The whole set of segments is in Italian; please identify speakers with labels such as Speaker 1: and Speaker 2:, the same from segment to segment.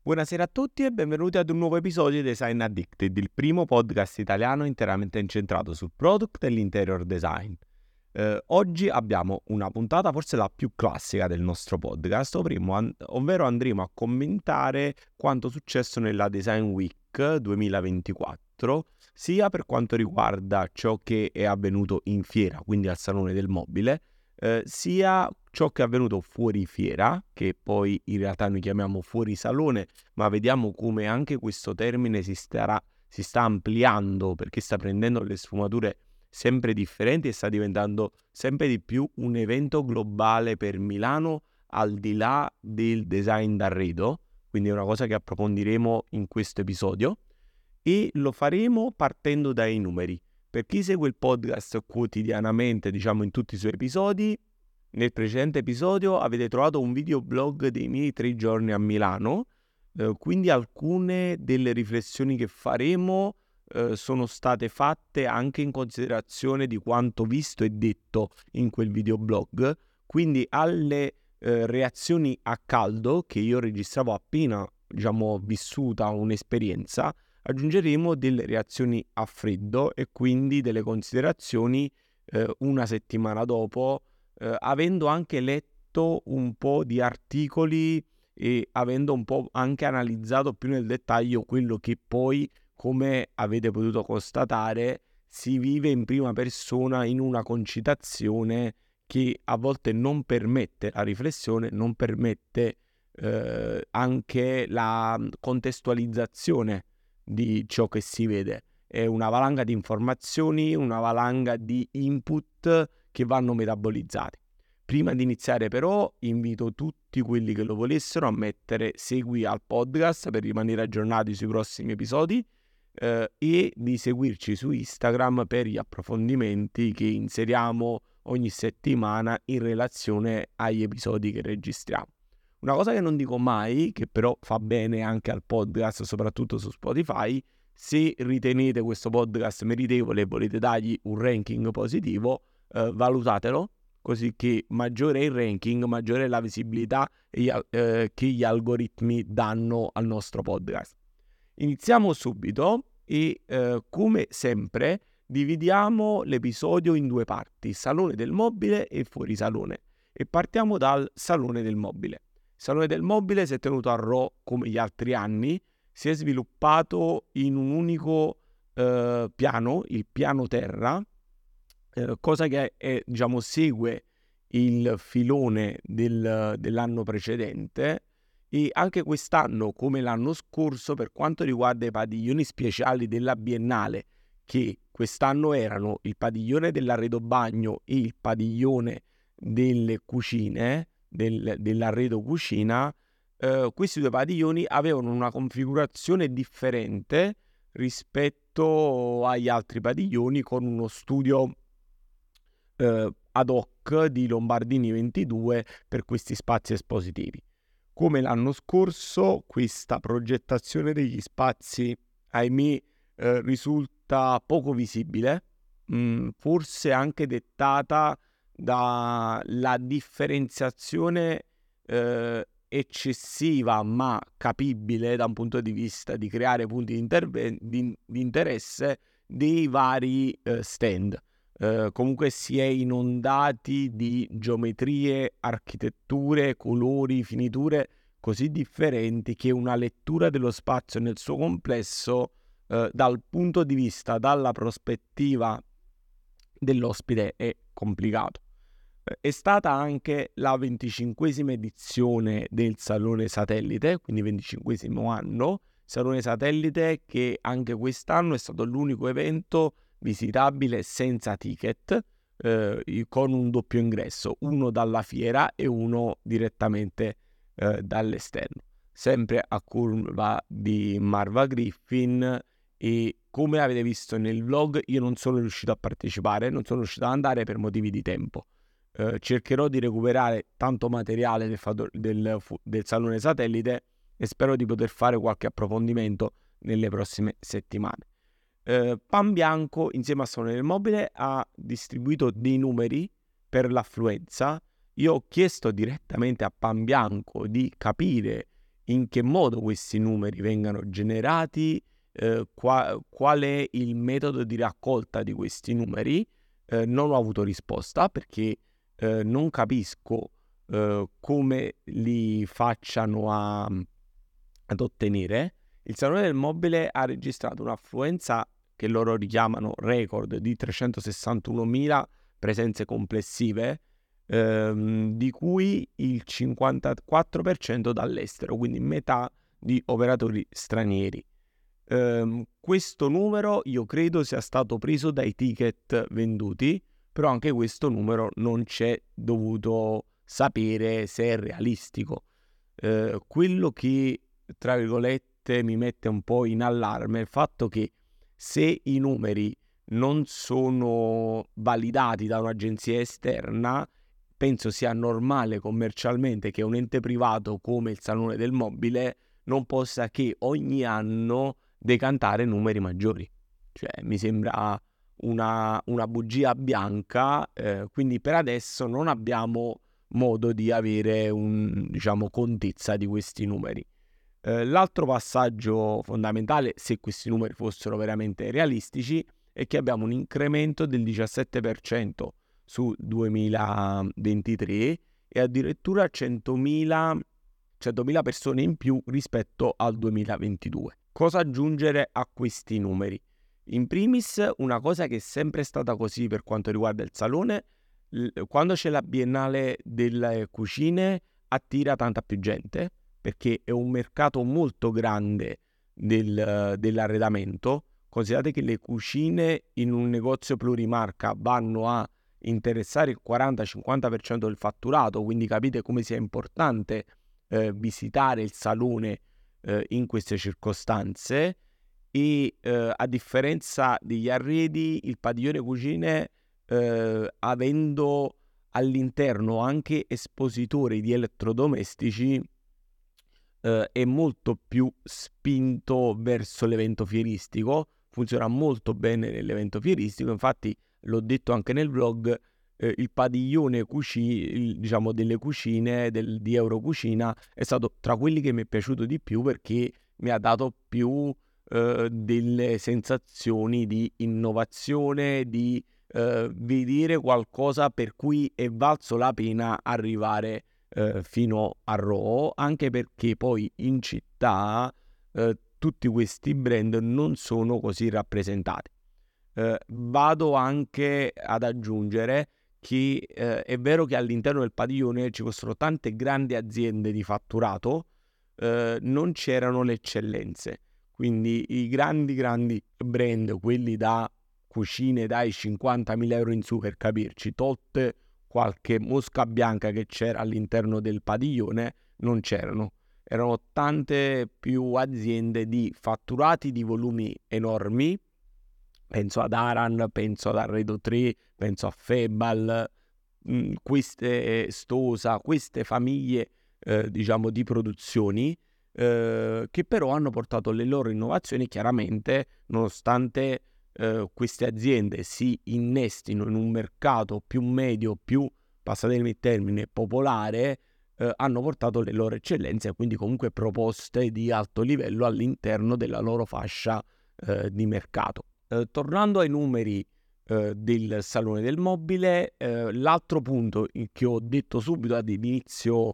Speaker 1: Buonasera a tutti e benvenuti ad un nuovo episodio di Design Addicted, il primo podcast italiano interamente incentrato sul product e l'interior design. Oggi abbiamo una puntata forse la più classica del nostro podcast, ovvero andremo a commentare quanto successo nella Design Week 2024, sia per quanto riguarda ciò che è avvenuto in fiera, quindi al Salone del Mobile, sia ciò che è avvenuto fuori fiera, che poi in realtà noi chiamiamo fuori salone, ma vediamo come anche questo termine si sta ampliando perché sta prendendo le sfumature sempre differenti e sta diventando sempre di più un evento globale per Milano al di là del design d'arredo, quindi è una cosa che approfondiremo in questo episodio e lo faremo partendo dai numeri. Per chi segue il podcast quotidianamente, diciamo in tutti i suoi episodi, nel precedente episodio avete trovato un videoblog dei miei 3 giorni a Milano, quindi alcune delle riflessioni che faremo sono state fatte anche in considerazione di quanto visto e detto in quel videoblog, quindi alle reazioni a caldo che io registravo appena, diciamo, vissuta un'esperienza, aggiungeremo delle reazioni a freddo e quindi delle considerazioni una settimana dopo, avendo anche letto un po' di articoli e avendo un po' anche analizzato più nel dettaglio quello che poi, come avete potuto constatare, si vive in prima persona in una concitazione che a volte non permette la riflessione, non permette anche la contestualizzazione di ciò che si vede. È una valanga di informazioni, una valanga di input che vanno metabolizzati. Prima di iniziare però invito tutti quelli che lo volessero a mettere segui al podcast per rimanere aggiornati sui prossimi episodi e di seguirci su Instagram per gli approfondimenti che inseriamo ogni settimana in relazione agli episodi che registriamo. Una cosa che non dico mai, che però fa bene anche al podcast, soprattutto su Spotify, se ritenete questo podcast meritevole e volete dargli un ranking positivo, valutatelo, così che maggiore è il ranking, maggiore è la visibilità che gli algoritmi danno al nostro podcast. Iniziamo subito e come sempre dividiamo l'episodio in due parti, Salone del Mobile e Fuori Salone. E partiamo dal Salone del Mobile. Il Salone del Mobile si è tenuto a Rho come gli altri anni, si è sviluppato in un unico piano, il piano terra, cosa che diciamo, segue il filone dell'anno precedente, e anche quest'anno, come l'anno scorso, per quanto riguarda i padiglioni speciali della Biennale, che quest'anno erano il padiglione dell'arredo bagno e il padiglione delle cucine, dell'arredo cucina, questi due padiglioni avevano una configurazione differente rispetto agli altri padiglioni, con uno studio ad hoc di Lombardini 22 per questi spazi espositivi. Come l'anno scorso, questa progettazione degli spazi, ahimè, risulta poco visibile, forse anche dettata dalla differenziazione eccessiva ma capibile da un punto di vista di creare punti di interesse dei vari stand. Comunque si è inondati di geometrie, architetture, colori, finiture così differenti che una lettura dello spazio nel suo complesso, dal punto di vista, dalla prospettiva dell'ospite, è complicato. È stata anche la 25esima edizione del Salone Satellite, quindi 25esimo anno, Salone Satellite che anche quest'anno è stato l'unico evento visitabile senza ticket, con un doppio ingresso, uno dalla fiera e uno direttamente dall'esterno, sempre a curva di Marva Griffin. E come avete visto nel vlog, io non sono riuscito a partecipare, non sono riuscito ad andare per motivi di tempo. Cercherò di recuperare tanto materiale del Salone Satellite e spero di poter fare qualche approfondimento nelle prossime settimane. Pan Bianco, insieme a Salone del Mobile, ha distribuito dei numeri per l'affluenza. Io ho chiesto direttamente a Pan Bianco di capire in che modo questi numeri vengano generati, qual è il metodo di raccolta di questi numeri. Non ho avuto risposta perché non capisco come li facciano ad ottenere. Il Salone del Mobile ha registrato un'affluenza che loro richiamano record di 361.000 presenze complessive, di cui il 54% dall'estero, quindi metà di operatori stranieri. Questo numero io credo sia stato preso dai ticket venduti, però anche questo numero non c'è dovuto sapere se è realistico. Quello che, tra virgolette, mi mette un po' in allarme è il fatto che se i numeri non sono validati da un'agenzia esterna, penso sia normale commercialmente che un ente privato come il Salone del Mobile non possa che ogni anno decantare numeri maggiori. Cioè, mi sembra una bugia bianca, quindi per adesso non abbiamo modo di avere contezza di questi numeri. L'altro passaggio fondamentale, se questi numeri fossero veramente realistici, è che abbiamo un incremento del 17% su 2023 e addirittura 100.000 persone in più rispetto al 2022. Cosa aggiungere a questi numeri? In primis, una cosa che è sempre stata così per quanto riguarda il salone, quando c'è la Biennale delle cucine attira tanta più gente, perché è un mercato molto grande dell'arredamento. Considerate che le cucine in un negozio plurimarca vanno a interessare il 40-50% del fatturato, quindi capite come sia importante visitare il salone in queste circostanze. E a differenza degli arredi, il padiglione cucine, avendo all'interno anche espositori di elettrodomestici, è molto più spinto verso l'evento fieristico, funziona molto bene nell'evento fieristico. Infatti l'ho detto anche nel vlog, il padiglione delle cucine di Eurocucina è stato tra quelli che mi è piaciuto di più, perché mi ha dato più delle sensazioni di innovazione, di vedere qualcosa per cui è valso la pena arrivare fino a Rho, anche perché poi in città tutti questi brand non sono così rappresentati. Vado anche ad aggiungere che è vero che all'interno del padiglione ci fossero tante grandi aziende di fatturato, non c'erano le eccellenze, quindi i grandi brand, quelli da cucine dai 50.000 euro in su, per capirci, tolte qualche mosca bianca che c'era all'interno del padiglione, non c'erano. Erano tante più aziende di fatturati di volumi enormi. Penso ad Aran, penso ad Arredo 3, penso a Febal, queste Stosa, queste famiglie di produzioni che però hanno portato le loro innovazioni. Chiaramente, nonostante queste aziende si innestino in un mercato più medio, più, passatemi il termine, popolare, hanno portato le loro eccellenze e quindi comunque proposte di alto livello all'interno della loro fascia di mercato. Tornando ai numeri del Salone del Mobile, l'altro punto che ho detto subito ad inizio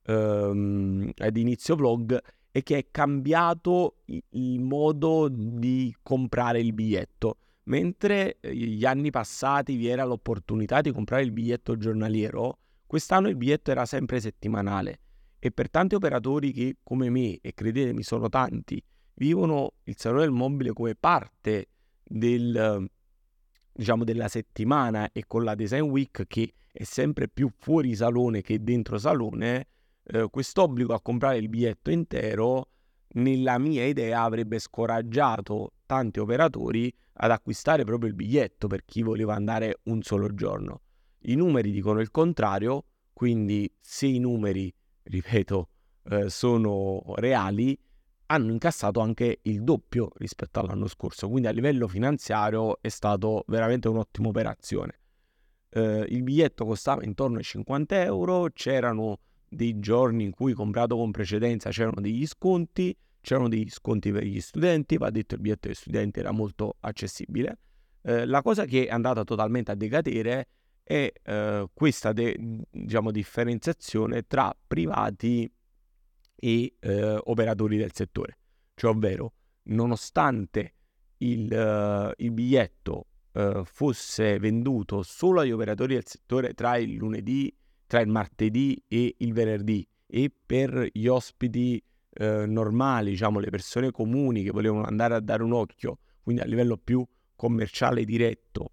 Speaker 1: vlog è che è cambiato il modo di comprare il biglietto. Mentre gli anni passati vi era l'opportunità di comprare il biglietto giornaliero, quest'anno il biglietto era sempre settimanale, e per tanti operatori che, come me, e credetemi sono tanti, vivono il Salone del Mobile come parte della settimana, e con la Design Week che è sempre più fuori salone che dentro salone, quest'obbligo a comprare il biglietto intero, nella mia idea, avrebbe scoraggiato tanti operatori ad acquistare proprio il biglietto per chi voleva andare un solo giorno. I numeri dicono il contrario, quindi se i numeri, ripeto, sono reali, hanno incassato anche il doppio rispetto all'anno scorso, quindi a livello finanziario è stato veramente un'ottima operazione. Il biglietto costava intorno ai 50 euro, c'erano dei giorni in cui comprato con precedenza c'erano degli sconti per gli studenti, va detto il biglietto degli studenti era molto accessibile. La cosa che è andata totalmente a decadere è questa differenziazione tra privati e operatori del settore, cioè ovvero nonostante il biglietto fosse venduto solo agli operatori del settore tra il martedì e il venerdì, e per gli ospiti normali, diciamo le persone comuni che volevano andare a dare un occhio, quindi a livello più commerciale diretto,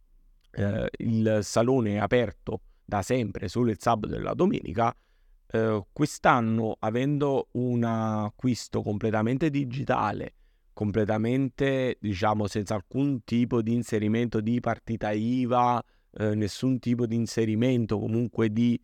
Speaker 1: il salone è aperto da sempre solo il sabato e la domenica. Quest'anno, avendo un acquisto completamente digitale, completamente, diciamo, senza alcun tipo di inserimento di partita IVA, nessun tipo di inserimento comunque di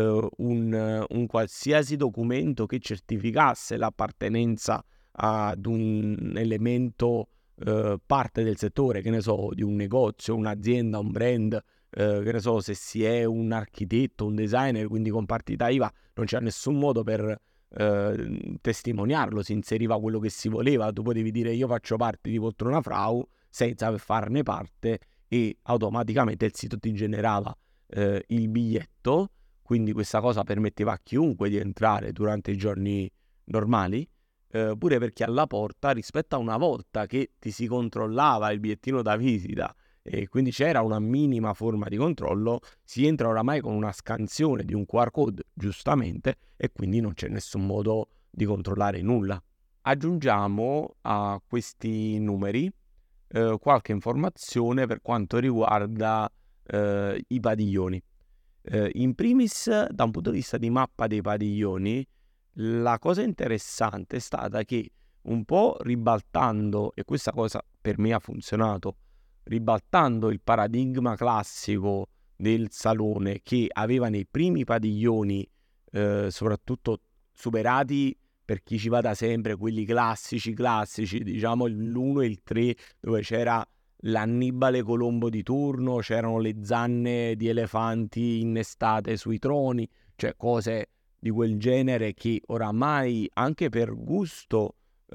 Speaker 1: un qualsiasi documento che certificasse l'appartenenza ad un elemento parte del settore, che ne so, di un negozio, un'azienda, un brand, che ne so, se si è un architetto, un designer, quindi con partita IVA non c'è nessun modo per testimoniarlo, si inseriva quello che si voleva, tu potevi dire io faccio parte di Poltrona Frau senza farne parte e automaticamente il sito ti generava il biglietto, quindi questa cosa permetteva a chiunque di entrare durante i giorni normali, pure perché alla porta, rispetto a una volta che ti si controllava il bigliettino da visita e quindi c'era una minima forma di controllo, si entra oramai con una scansione di un QR code, giustamente, e quindi non c'è nessun modo di controllare nulla. Aggiungiamo a questi numeri qualche informazione per quanto riguarda i padiglioni. In primis, da un punto di vista di mappa dei padiglioni, la cosa interessante è stata che un po' ribaltando, e questa cosa per me ha funzionato, ribaltando il paradigma classico del salone che aveva nei primi padiglioni, soprattutto superati per chi ci va da sempre, quelli classici, diciamo l'1 e il 3, dove c'era l'Annibale Colombo di turno, c'erano le zanne di elefanti innestate sui troni, cioè cose di quel genere che oramai anche per gusto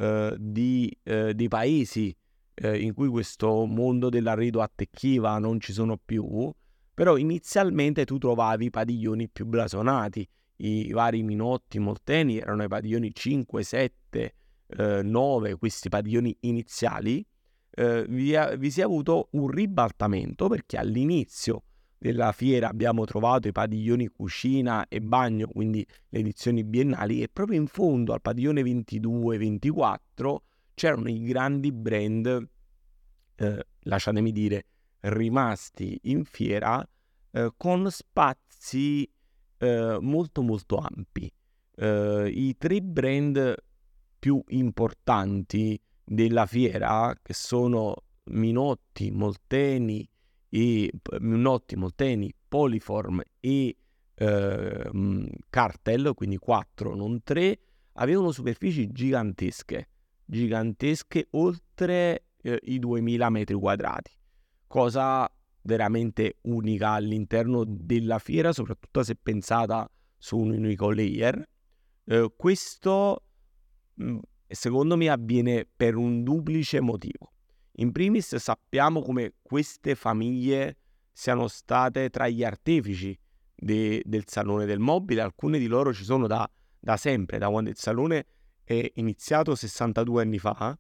Speaker 1: di paesi in cui questo mondo dell'arredo attecchiva non ci sono più, però inizialmente tu trovavi i padiglioni più blasonati, i vari Minotti, Molteni erano i padiglioni 5, 7, 9, questi padiglioni iniziali. Vi si è avuto un ribaltamento perché all'inizio della fiera abbiamo trovato i padiglioni cucina e bagno, quindi le edizioni biennali, e proprio in fondo al padiglione 22-24 c'erano i grandi brand, lasciatemi dire, rimasti in fiera con spazi molto molto ampi. I 3 brand più importanti della fiera, che sono Minotti, Molteni, Poliform e Cartel, quindi 4 non 3, avevano superfici gigantesche, oltre i 2000 metri quadrati, cosa veramente unica all'interno della fiera, soprattutto se pensata su un unico layer. Questo secondo me avviene per un duplice motivo. In primis sappiamo come queste famiglie siano state tra gli artefici del Salone del Mobile, alcune di loro ci sono da sempre, da quando il Salone è iniziato 62 anni fa,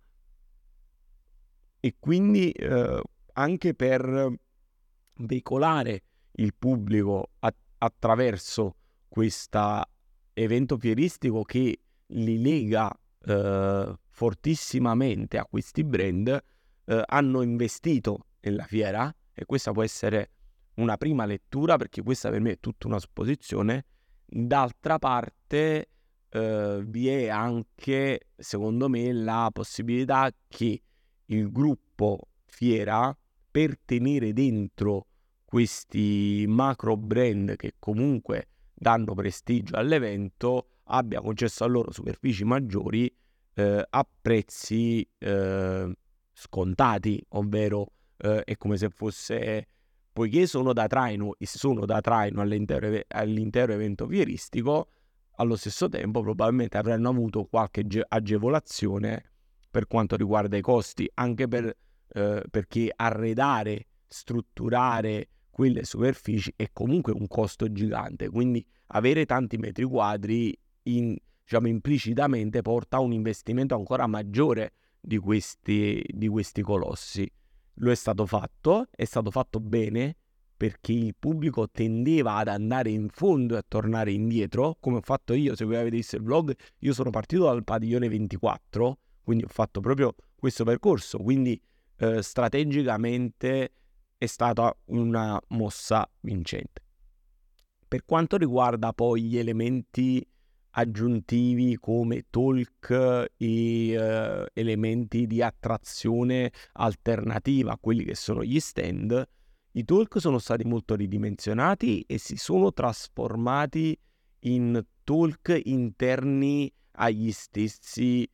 Speaker 1: e quindi anche per veicolare il pubblico attraverso questo evento fieristico che li lega fortissimamente a questi brand, hanno investito nella fiera, e questa può essere una prima lettura perché questa per me è tutta una supposizione. D'altra parte vi è anche, secondo me, la possibilità che il gruppo fiera, per tenere dentro questi macro brand che comunque danno prestigio all'evento, abbia concesso a loro superfici maggiori a prezzi scontati, ovvero è come se fosse, poiché sono da traino all'intero evento fieristico, allo stesso tempo probabilmente avranno avuto qualche agevolazione per quanto riguarda i costi, anche perché arredare, strutturare quelle superfici è comunque un costo gigante, quindi avere tanti metri quadri implicitamente porta a un investimento ancora maggiore di questi colossi. Lo è stato fatto bene, perché il pubblico tendeva ad andare in fondo e a tornare indietro, come ho fatto io. Se voi avete visto il vlog, io sono partito dal padiglione 24, quindi ho fatto proprio questo percorso, quindi strategicamente è stata una mossa vincente. Per quanto riguarda poi gli elementi aggiuntivi come talk e elementi di attrazione alternativa a quelli che sono gli stand, i talk sono stati molto ridimensionati e si sono trasformati in talk interni agli stessi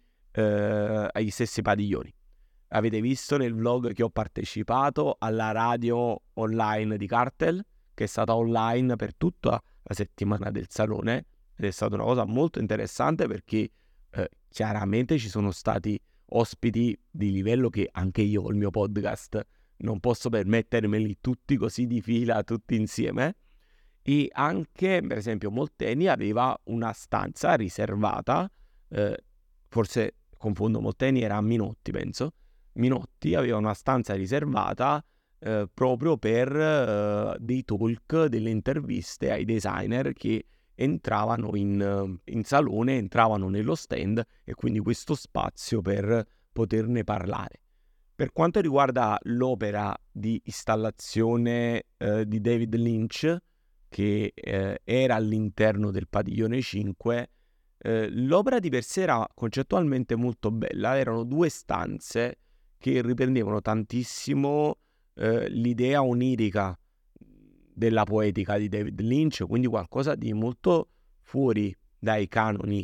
Speaker 1: padiglioni. Avete visto nel vlog che ho partecipato alla radio online di Cartel, che è stata online per tutta la settimana del salone, ed è stata una cosa molto interessante perché chiaramente ci sono stati ospiti di livello che anche io col mio podcast non posso permettermeli tutti così di fila, tutti insieme. E anche, per esempio, Molteni aveva una stanza riservata, forse confondo Molteni, era a Minotti, penso. Minotti aveva una stanza riservata proprio per dei talk, delle interviste ai designer che entravano in salone, entravano nello stand, e quindi questo spazio per poterne parlare. Per quanto riguarda l'opera di installazione di David Lynch, che era all'interno del padiglione 5, l'opera di per sé era concettualmente molto bella. Erano 2 stanze che riprendevano tantissimo l'idea onirica della poetica di David Lynch, quindi qualcosa di molto fuori dai canoni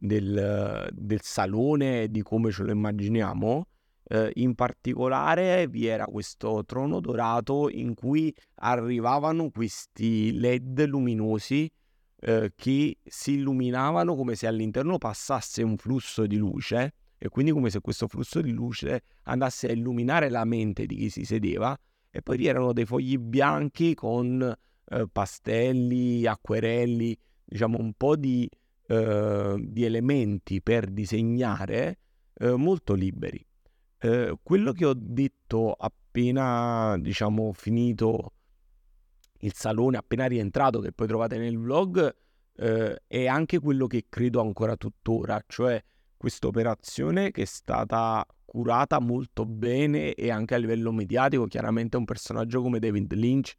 Speaker 1: del salone e di come ce lo immaginiamo. In particolare vi era questo trono dorato in cui arrivavano questi LED luminosi che si illuminavano come se all'interno passasse un flusso di luce, e quindi come se questo flusso di luce andasse a illuminare la mente di chi si sedeva. E poi vi erano dei fogli bianchi con pastelli, acquerelli, diciamo un po' di elementi per disegnare molto liberi. Quello che ho detto appena, diciamo, finito il salone, appena rientrato, che poi trovate nel vlog, è anche quello che credo ancora tuttora, cioè questa operazione che è stata curata molto bene e anche a livello mediatico. Chiaramente un personaggio come David Lynch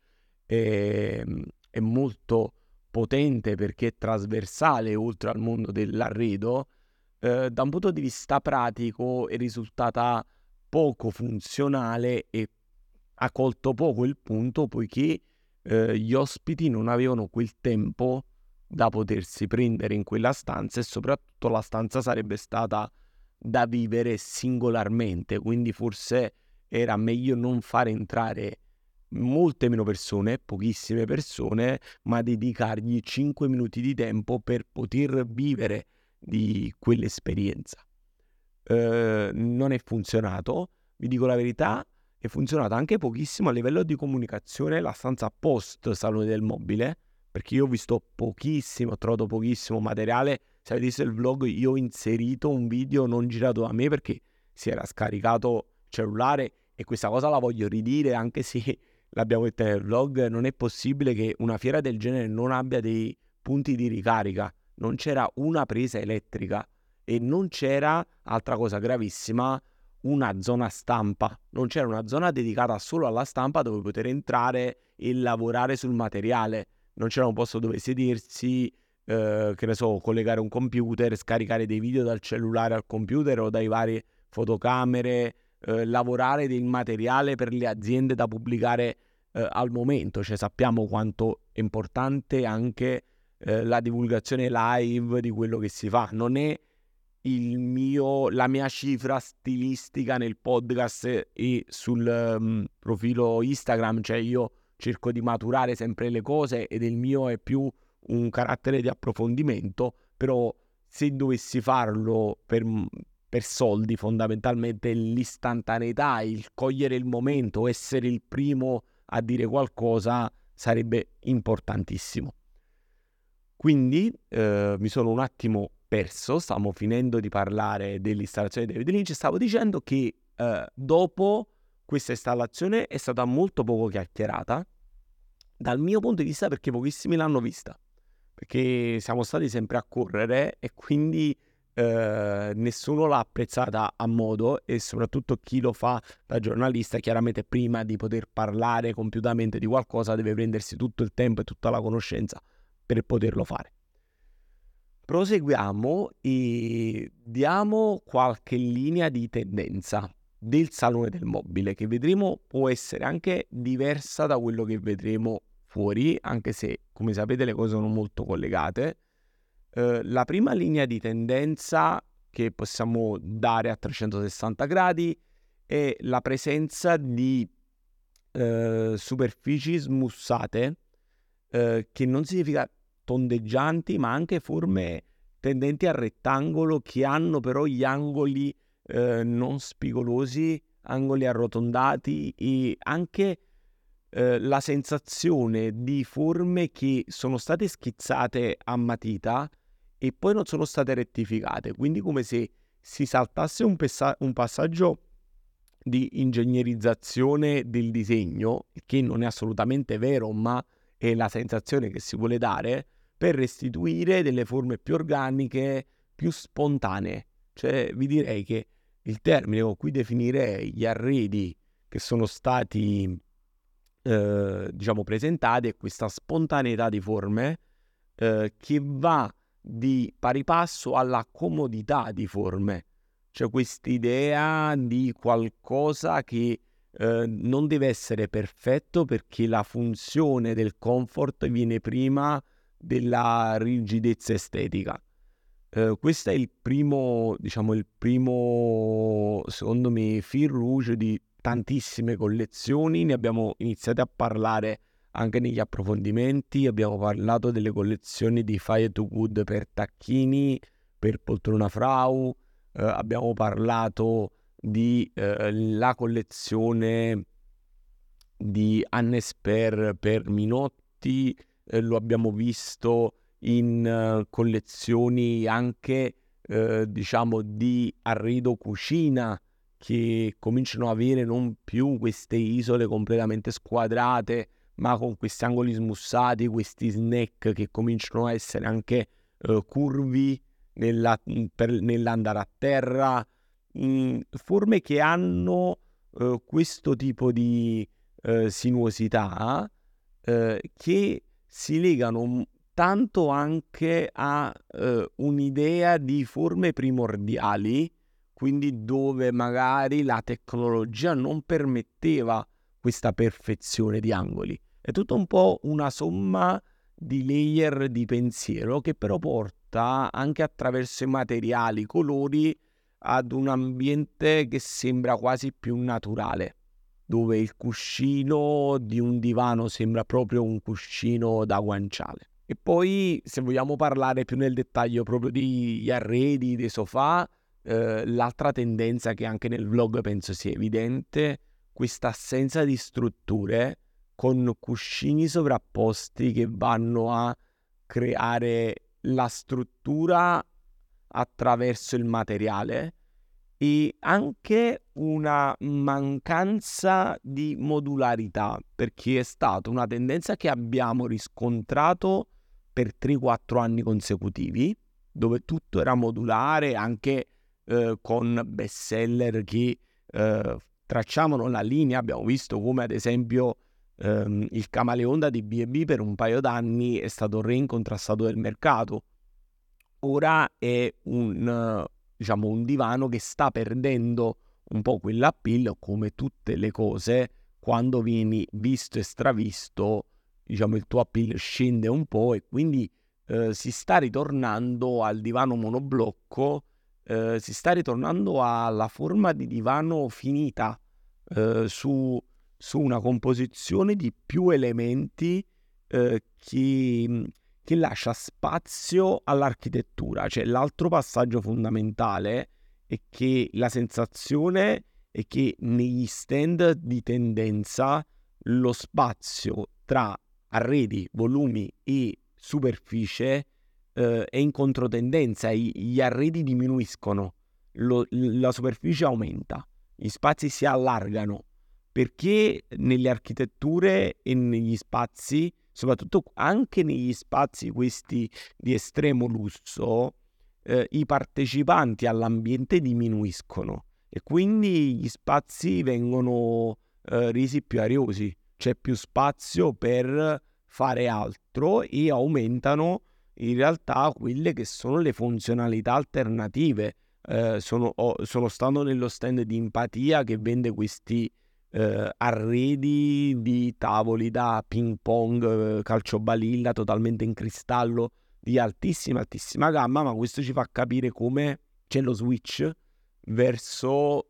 Speaker 1: è molto potente perché è trasversale oltre al mondo dell'arredo. Da un punto di vista pratico è risultata poco funzionale e ha colto poco il punto, poiché gli ospiti non avevano quel tempo da potersi prendere in quella stanza, e soprattutto la stanza sarebbe stata da vivere singolarmente, quindi forse era meglio non fare entrare molte meno persone, pochissime persone, ma dedicargli 5 minuti di tempo per poter vivere di quell'esperienza. Non è funzionato, vi dico la verità. È funzionata anche pochissimo a livello di comunicazione la stanza post salone del mobile, perché io ho visto pochissimo, ho trovato pochissimo materiale. Se avete visto il vlog, io ho inserito un video non girato da me perché si era scaricato il cellulare, e questa cosa la voglio ridire, anche se l'abbiamo detta nel vlog. Non è possibile che una fiera del genere non abbia dei punti di ricarica. Non c'era una presa elettrica e non c'era, altra cosa gravissima, una zona stampa. Non c'era una zona dedicata solo alla stampa dove poter entrare e lavorare sul materiale. Non c'era un posto dove sedersi, che ne so, collegare un computer, scaricare dei video dal cellulare al computer o dai vari fotocamere, lavorare del materiale per le aziende da pubblicare al momento. Cioè, sappiamo quanto è importante anche la divulgazione live di quello che si fa. Non è la mia cifra stilistica nel podcast e sul profilo Instagram, cioè io cerco di maturare sempre le cose ed il mio è più un carattere di approfondimento. però se dovessi farlo per soldi, fondamentalmente l'istantaneità, il cogliere il momento, essere il primo a dire qualcosa sarebbe importantissimo. Quindi mi sono un attimo perso, stavamo finendo di parlare dell'installazione di David Lynch, stavo dicendo che dopo questa installazione è stata molto poco chiacchierata, dal mio punto di vista perché pochissimi l'hanno vista, perché siamo stati sempre a correre e quindi nessuno l'ha apprezzata a modo, e soprattutto chi lo fa da giornalista chiaramente prima di poter parlare compiutamente di qualcosa deve prendersi tutto il tempo e tutta la conoscenza per poterlo fare. Proseguiamo e diamo qualche linea di tendenza del Salone del Mobile, che vedremo può essere anche diversa da quello che vedremo fuori, anche se, come sapete, le cose sono molto collegate. La prima linea di tendenza che possiamo dare a 360 gradi è la presenza di superfici smussate, che non significa tondeggianti, ma anche forme tendenti al rettangolo, che hanno però gli angoli non spigolosi, angoli arrotondati, e anche la sensazione di forme che sono state schizzate a matita e poi non sono state rettificate, quindi come se si saltasse un passaggio di ingegnerizzazione del disegno, che non è assolutamente vero, ma è la sensazione che si vuole dare, per restituire delle forme più organiche, più spontanee. Cioè, vi direi che il termine con cui definirei gli arredi che sono stati presentati è questa spontaneità di forme che va di pari passo alla comodità di forme. C'è quest'idea di qualcosa che non deve essere perfetto, perché la funzione del comfort viene prima della rigidezza estetica. Questo è il primo, secondo me, fil rouge di tantissime collezioni. Ne abbiamo iniziato a parlare anche negli approfondimenti. Abbiamo parlato delle collezioni di Fire to Good per tacchini, per poltrona Frau. Abbiamo parlato di la collezione di Hannes per Minotti. Lo abbiamo visto in collezioni anche di arredo cucina, che cominciano a avere non più queste isole completamente squadrate, ma con questi angoli smussati, questi snack che cominciano a essere anche curvi nell'andare a terra, forme che hanno questo tipo di sinuosità che si legano tanto anche a un'idea di forme primordiali, quindi dove magari la tecnologia non permetteva questa perfezione di angoli. È tutto un po' una somma di layer di pensiero che però porta anche attraverso i materiali, i colori, ad un ambiente che sembra quasi più naturale, dove il cuscino di un divano sembra proprio un cuscino da guanciale. E poi, se vogliamo parlare più nel dettaglio proprio degli arredi, dei sofà, l'altra tendenza che anche nel vlog penso sia evidente, questa assenza di strutture, con cuscini sovrapposti che vanno a creare la struttura attraverso il materiale, e anche una mancanza di modularità, perché è stata una tendenza che abbiamo riscontrato per 3-4 anni consecutivi, dove tutto era modulare, anche con bestseller che tracciavano la linea. Abbiamo visto come, ad esempio, il Camaleonda di B&B per un paio d'anni è stato reincontrastato del mercato. Ora è un divano che sta perdendo un po' quell'appeal, come tutte le cose. Quando vieni visto e stravisto, il tuo appeal scende un po', e quindi si sta ritornando al divano monoblocco, si sta ritornando alla forma di divano finita, su una composizione di più elementi che che lascia spazio all'architettura. Cioè l'altro passaggio fondamentale è che la sensazione è che negli stand di tendenza lo spazio tra arredi, volumi e superficie è in controtendenza, gli arredi diminuiscono, la superficie aumenta, gli spazi si allargano, perché nelle architetture e negli spazi, soprattutto anche negli spazi questi di estremo lusso, i partecipanti all'ambiente diminuiscono e quindi gli spazi vengono resi più ariosi, c'è più spazio per fare altro e aumentano in realtà quelle che sono le funzionalità alternative. Sono stato nello stand di Empatia che vende questi arredi di tavoli da ping pong, calciobalilla totalmente in cristallo di altissima gamma, ma questo ci fa capire come c'è lo switch verso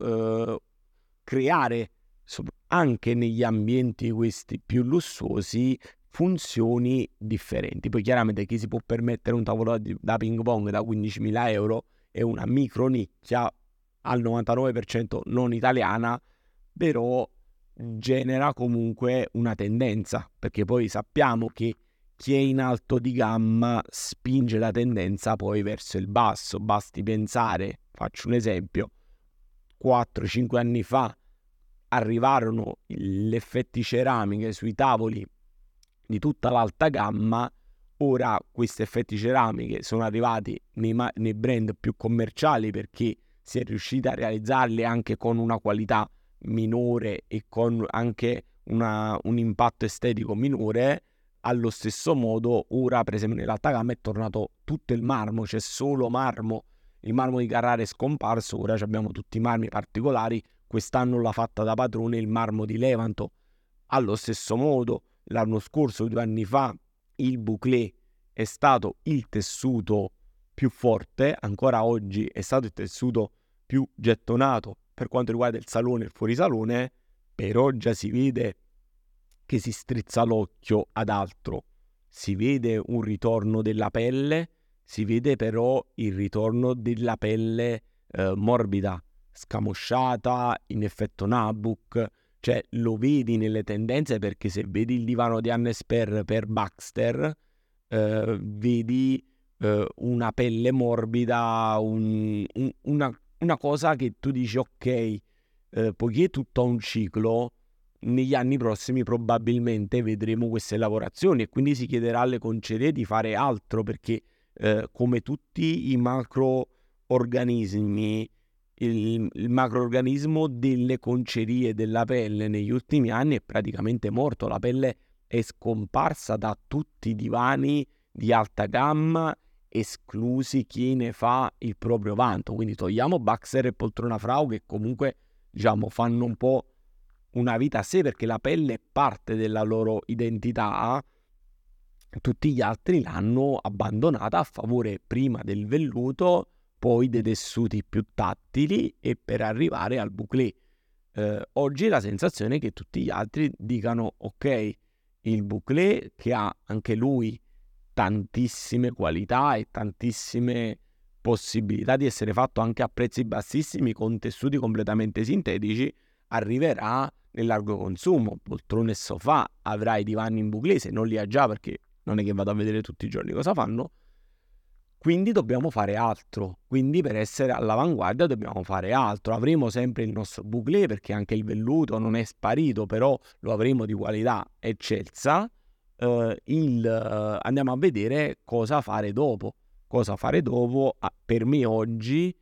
Speaker 1: creare anche negli ambienti questi più lussuosi funzioni differenti. Poi chiaramente chi si può permettere un tavolo da ping pong da 15.000 euro è una micro nicchia al 99% non italiana, però genera comunque una tendenza, perché poi sappiamo che chi è in alto di gamma spinge la tendenza poi verso il basso. Basti pensare, faccio un esempio, 4-5 anni fa arrivarono gli effetti ceramiche sui tavoli di tutta l'alta gamma. Ora questi effetti ceramiche sono arrivati nei brand più commerciali perché si è riusciti a realizzarli anche con una qualità minore e con anche un impatto estetico minore. Allo stesso modo ora per esempio nell'alta gamma è tornato tutto il marmo, c'è solo marmo, il marmo di Carrara è scomparso, ora abbiamo tutti i marmi particolari. Quest'anno l'ha fatta da padrone il marmo di Levanto. Allo stesso modo l'anno scorso, 2 anni fa, il bouclé è stato il tessuto più forte, ancora oggi è stato il tessuto più gettonato per quanto riguarda il salone e il fuorisalone, però già si vede che si strizza l'occhio ad altro. Si vede un ritorno della pelle, si vede però il ritorno della pelle morbida, scamosciata, in effetto Nabuk, cioè lo vedi nelle tendenze, perché se vedi il divano di Hannes per Baxter, vedi una pelle morbida, una cosa che tu dici ok, poiché è tutto un ciclo, negli anni prossimi probabilmente vedremo queste lavorazioni e quindi si chiederà alle concerie di fare altro, perché come tutti i macroorganismi, il macroorganismo delle concerie della pelle negli ultimi anni è praticamente morto. La pelle è scomparsa da tutti i divani di alta gamma, esclusi chi ne fa il proprio vanto. Quindi togliamo Baxter e Poltrona Frau, che comunque diciamo fanno un po' una vita a sé perché la pelle è parte della loro identità. Tutti gli altri l'hanno abbandonata a favore prima del velluto, poi dei tessuti più tattili e per arrivare al bouclé. Oggi la sensazione è che tutti gli altri dicano ok, il bouclé, che ha anche lui tantissime qualità e tantissime possibilità di essere fatto anche a prezzi bassissimi con tessuti completamente sintetici, arriverà nel largo consumo. Poltrone e sofà, avrai i divani in bouclé, se non li ha già, perché non è che vado a vedere tutti i giorni cosa fanno. Quindi dobbiamo fare altro, quindi per essere all'avanguardia dobbiamo fare altro. Avremo sempre il nostro bouclé, perché anche il velluto non è sparito, però lo avremo di qualità eccelsa. Andiamo a vedere cosa fare dopo. Cosa fare dopo per me oggi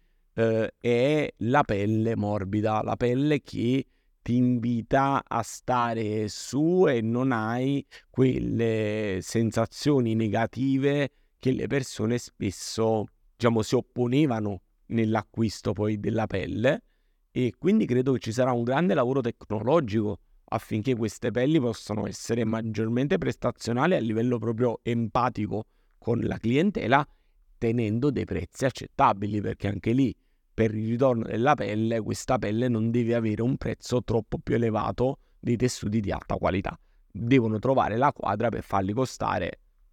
Speaker 1: è la pelle morbida, la pelle che ti invita a stare su e non hai quelle sensazioni negative che le persone spesso, diciamo, si opponevano nell'acquisto poi della pelle. E quindi credo che ci sarà un grande lavoro tecnologico affinché queste pelli possano essere maggiormente prestazionali a livello proprio empatico con la clientela, tenendo dei prezzi accettabili, perché anche lì per il ritorno della pelle, questa pelle non deve avere un prezzo troppo più elevato dei tessuti di alta qualità. Devono trovare la quadra per farli costare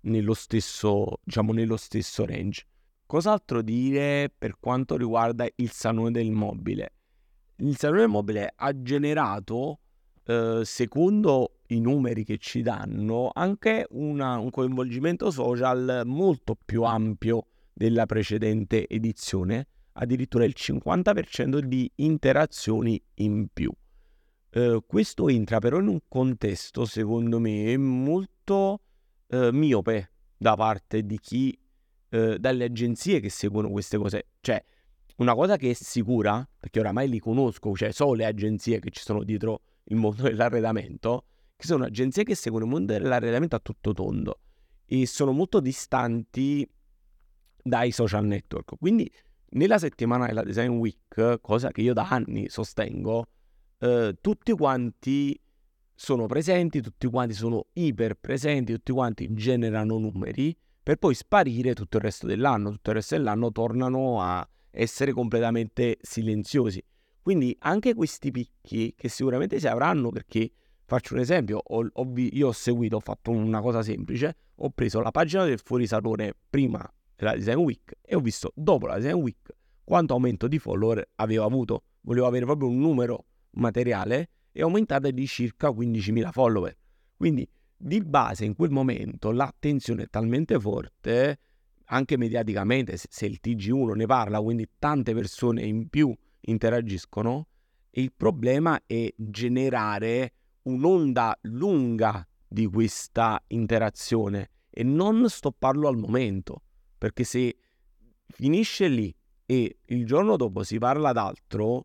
Speaker 1: nello stesso range. Cos'altro dire per quanto riguarda il salone del mobile? Il salone del mobile ha generato, secondo i numeri che ci danno, anche un coinvolgimento social molto più ampio della precedente edizione, addirittura il 50% di interazioni in più. Questo entra però in un contesto, secondo me, molto miope da parte di chi, dalle agenzie che seguono queste cose. Cioè, una cosa che è sicura, perché oramai li conosco, cioè so le agenzie che ci sono dietro il mondo dell'arredamento, che sono agenzie che seguono il mondo dell'arredamento a tutto tondo e sono molto distanti dai social network. Quindi nella settimana della Design Week, cosa che io da anni sostengo, tutti quanti sono presenti, tutti quanti sono iper presenti, tutti quanti generano numeri per poi sparire tutto il resto dell'anno. Tutto il resto dell'anno tornano a essere completamente silenziosi. Quindi anche questi picchi che sicuramente si avranno, perché faccio un esempio, io ho seguito, ho fatto una cosa semplice, ho preso la pagina del fuorisalone prima della Design Week e ho visto dopo la Design Week quanto aumento di follower avevo avuto. Volevo avere proprio un numero materiale e aumentata di circa 15.000 follower. Quindi di base in quel momento l'attenzione è talmente forte, anche mediaticamente, se il TG1 ne parla, quindi tante persone in più interagiscono, e il problema è generare un'onda lunga di questa interazione e non stopparlo al momento, perché se finisce lì e il giorno dopo si parla d'altro,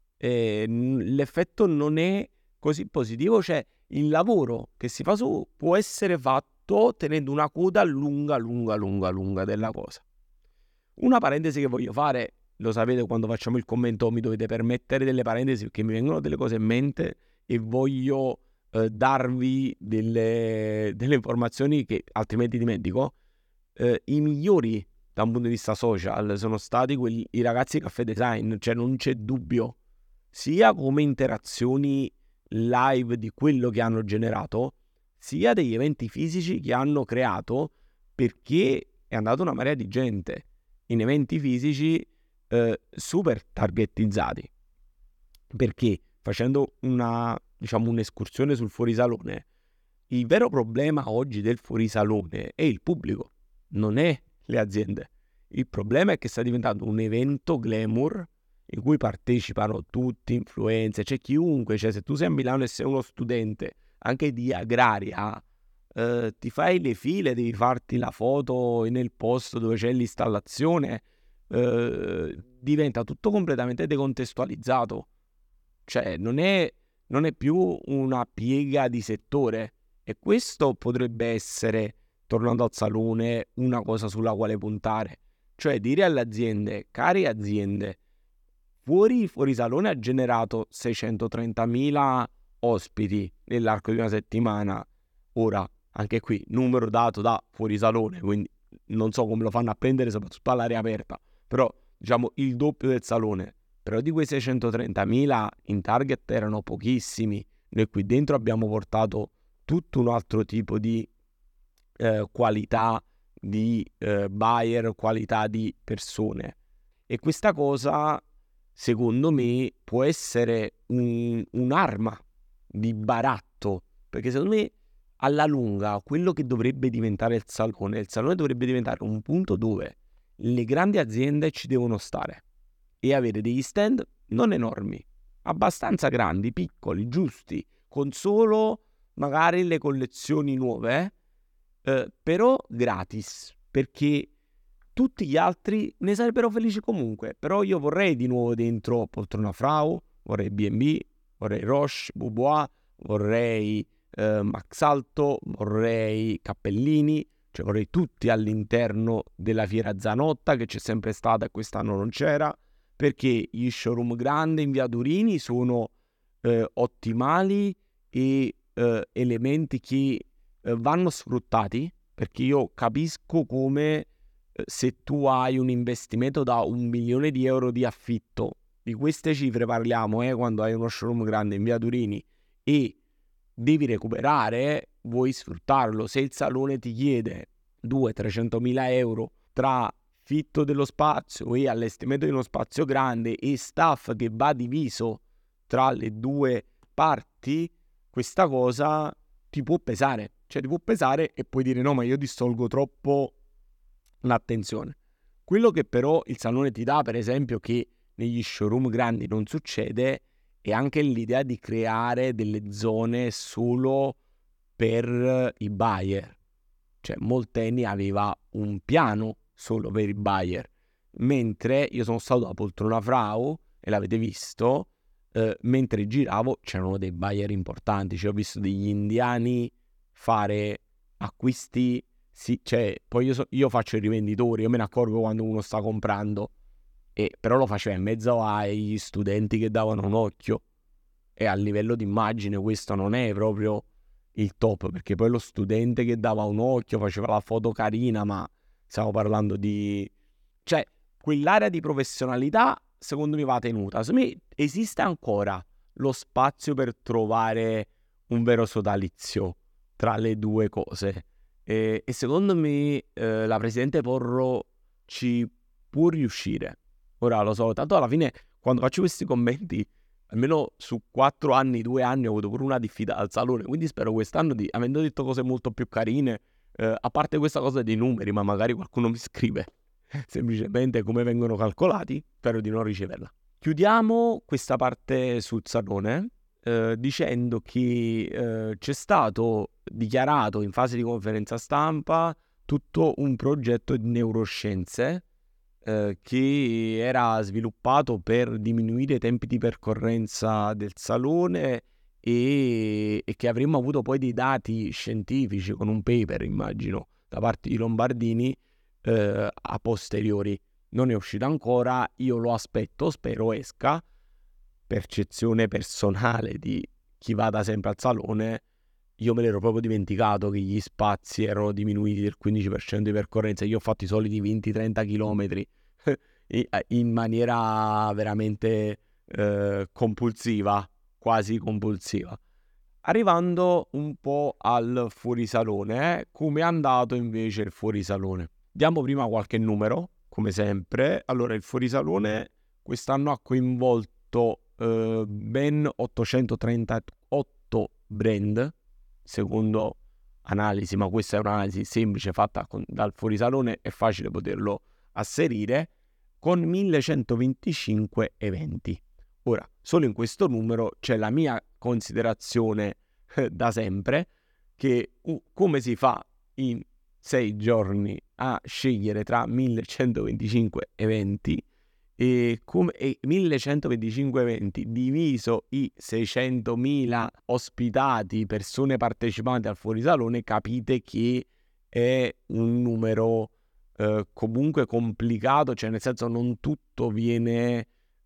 Speaker 1: l'effetto non è così positivo. Cioè il lavoro che si fa su può essere fatto tenendo una coda lunga della cosa. Una parentesi che voglio fare, lo sapete, quando facciamo il commento mi dovete permettere delle parentesi perché mi vengono delle cose in mente e voglio darvi delle informazioni che altrimenti dimentico. I migliori da un punto di vista social sono stati i ragazzi di Caffè Design, cioè non c'è dubbio, sia come interazioni live di quello che hanno generato, sia degli eventi fisici che hanno creato, perché è andata una marea di gente in eventi fisici super targetizzati, perché facendo un'escursione sul fuorisalone, il vero problema oggi del fuorisalone è il pubblico, non è le aziende. Il problema è che sta diventando un evento glamour in cui partecipano tutti, influencer, c'è chiunque. Cioè, se tu sei a Milano e sei uno studente anche di agraria, ti fai le file, devi farti la foto nel posto dove c'è l'installazione, diventa tutto completamente decontestualizzato. Cioè non è più una piega di settore, e questo potrebbe essere, tornando al salone, una cosa sulla quale puntare. Cioè dire alle aziende: cari aziende, fuori salone ha generato 630.000 ospiti nell'arco di una settimana. Ora, anche qui, numero dato da fuori salone, quindi non so come lo fanno a prendere, soprattutto all'aria aperta, però diciamo il doppio del salone. Però di quei 630.000 in target erano pochissimi. Noi qui dentro abbiamo portato tutto un altro tipo di qualità di buyer, qualità di persone. E questa cosa, secondo me, può essere un'arma di baratto, perché secondo me alla lunga quello che dovrebbe diventare il salone dovrebbe diventare un punto dove le grandi aziende ci devono stare e avere degli stand non enormi, abbastanza grandi, piccoli, giusti, con solo magari le collezioni nuove, però gratis, perché tutti gli altri ne sarebbero felici comunque. Però io vorrei di nuovo dentro Poltrona Frau, vorrei B&B, vorrei Roche, Beaubois, vorrei Max Alto, vorrei Cappellini, cioè vorrei tutti all'interno della Fiera Zanotta, che c'è sempre stata e quest'anno non c'era, perché gli showroom grandi in via Durini sono ottimali e elementi che vanno sfruttati, perché io capisco come se tu hai un investimento da 1 milione di euro di affitto, di queste cifre parliamo quando hai uno showroom grande in via Durini e devi recuperare, vuoi sfruttarlo. Se il salone ti chiede 200-300 mila euro tra fitto dello spazio e allestimento di uno spazio grande e staff che va diviso tra le due parti, questa cosa ti può pesare. Cioè ti può pesare e puoi dire no, ma io distolgo troppo l'attenzione. Quello che però il salone ti dà, per esempio, che negli showroom grandi non succede, è anche l'idea di creare delle zone solo per i buyer. Cioè Molteni aveva un piano solo per i buyer, mentre io sono stato a Poltrona Frau e l'avete visto, mentre giravo c'erano dei buyer importanti, cioè ho visto degli indiani fare acquisti, sì, cioè poi io faccio il rivenditore, io me ne accorgo quando uno sta comprando, però lo faceva in mezzo agli studenti che davano un occhio, e a livello di immagine questo non è proprio il top, perché poi lo studente che dava un occhio faceva la foto carina, ma stiamo parlando di... cioè quell'area di professionalità secondo me va tenuta. Secondo me esiste ancora lo spazio per trovare un vero sodalizio tra le due cose, e secondo me la presidente Porro ci può riuscire. Ora lo so, tanto alla fine quando faccio questi commenti, almeno su 4 anni, 2 anni ho avuto pure una diffida al salone, quindi spero quest'anno avendo detto cose molto più carine, a parte questa cosa dei numeri, ma magari qualcuno mi scrive semplicemente come vengono calcolati, spero di non riceverla. Chiudiamo questa parte sul salone dicendo che c'è stato dichiarato in fase di conferenza stampa tutto un progetto di neuroscienze che era sviluppato per diminuire i tempi di percorrenza del salone e che avremmo avuto poi dei dati scientifici con un paper, immagino, da parte di Lombardini a posteriori. Non è uscito ancora, io lo aspetto, spero esca. Percezione personale di chi va da sempre al salone, io me l'ero proprio dimenticato che gli spazi erano diminuiti del 15% di percorrenza. Io ho fatto i soliti 20-30 km in maniera veramente compulsiva, quasi compulsiva. Arrivando un po' al fuorisalone, come è andato invece il fuorisalone? Diamo prima qualche numero, come sempre. Allora, il fuorisalone quest'anno ha coinvolto ben 838 brand, secondo analisi, ma questa è un'analisi semplice fatta dal fuorisalone, è facile poterlo asserire, con 1125 eventi. Ora, solo in questo numero c'è la mia considerazione da sempre, che come si fa in 6 giorni a scegliere tra 1125 eventi, e 1125 eventi diviso i 600.000 ospitati, persone partecipanti al fuorisalone, capite che è un numero comunque complicato, cioè nel senso non tutto viene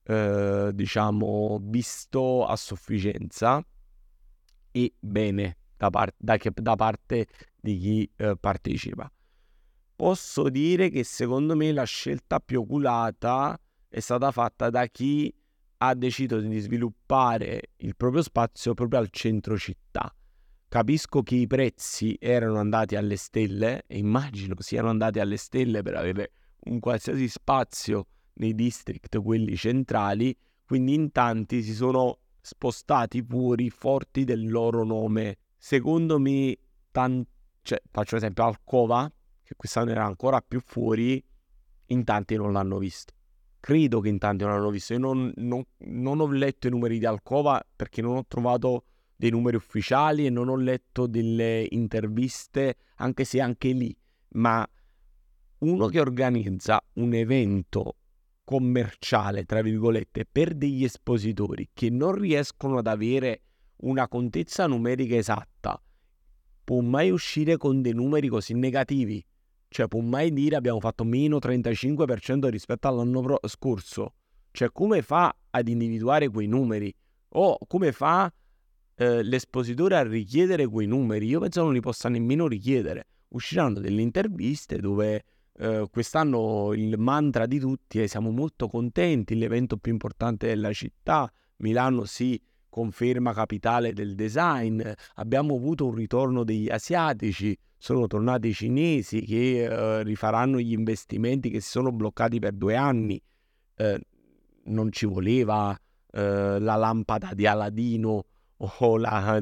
Speaker 1: diciamo visto a sufficienza e bene da parte di chi partecipa. Posso dire che secondo me la scelta più oculata è stata fatta da chi ha deciso di sviluppare il proprio spazio proprio al centro città. Capisco che i prezzi erano andati alle stelle, e immagino siano andati alle stelle per avere un qualsiasi spazio nei district, quelli centrali, quindi in tanti si sono spostati fuori forti del loro nome. Secondo me, cioè, faccio esempio Alcova, che quest'anno era ancora più fuori, in tanti non l'hanno visto. Credo che in tanti non l'hanno visto. Io non ho letto i numeri di Alcova perché non ho trovato dei numeri ufficiali e non ho letto delle interviste, anche se anche lì, ma uno che organizza un evento commerciale, tra virgolette, per degli espositori che non riescono ad avere una contezza numerica esatta, può mai uscire con dei numeri così negativi? Cioè può mai dire abbiamo fatto meno 35% rispetto all'anno scorso? Cioè come fa ad individuare quei numeri? O come fa l'espositore a richiedere quei numeri? Io penso non li possa nemmeno richiedere. Usciranno delle interviste dove quest'anno il mantra di tutti è siamo molto contenti, l'evento più importante della città, Milano si conferma capitale del design, abbiamo avuto un ritorno degli asiatici, sono tornati i cinesi che rifaranno gli investimenti che si sono bloccati per 2 anni. Non ci voleva la lampada di Aladino o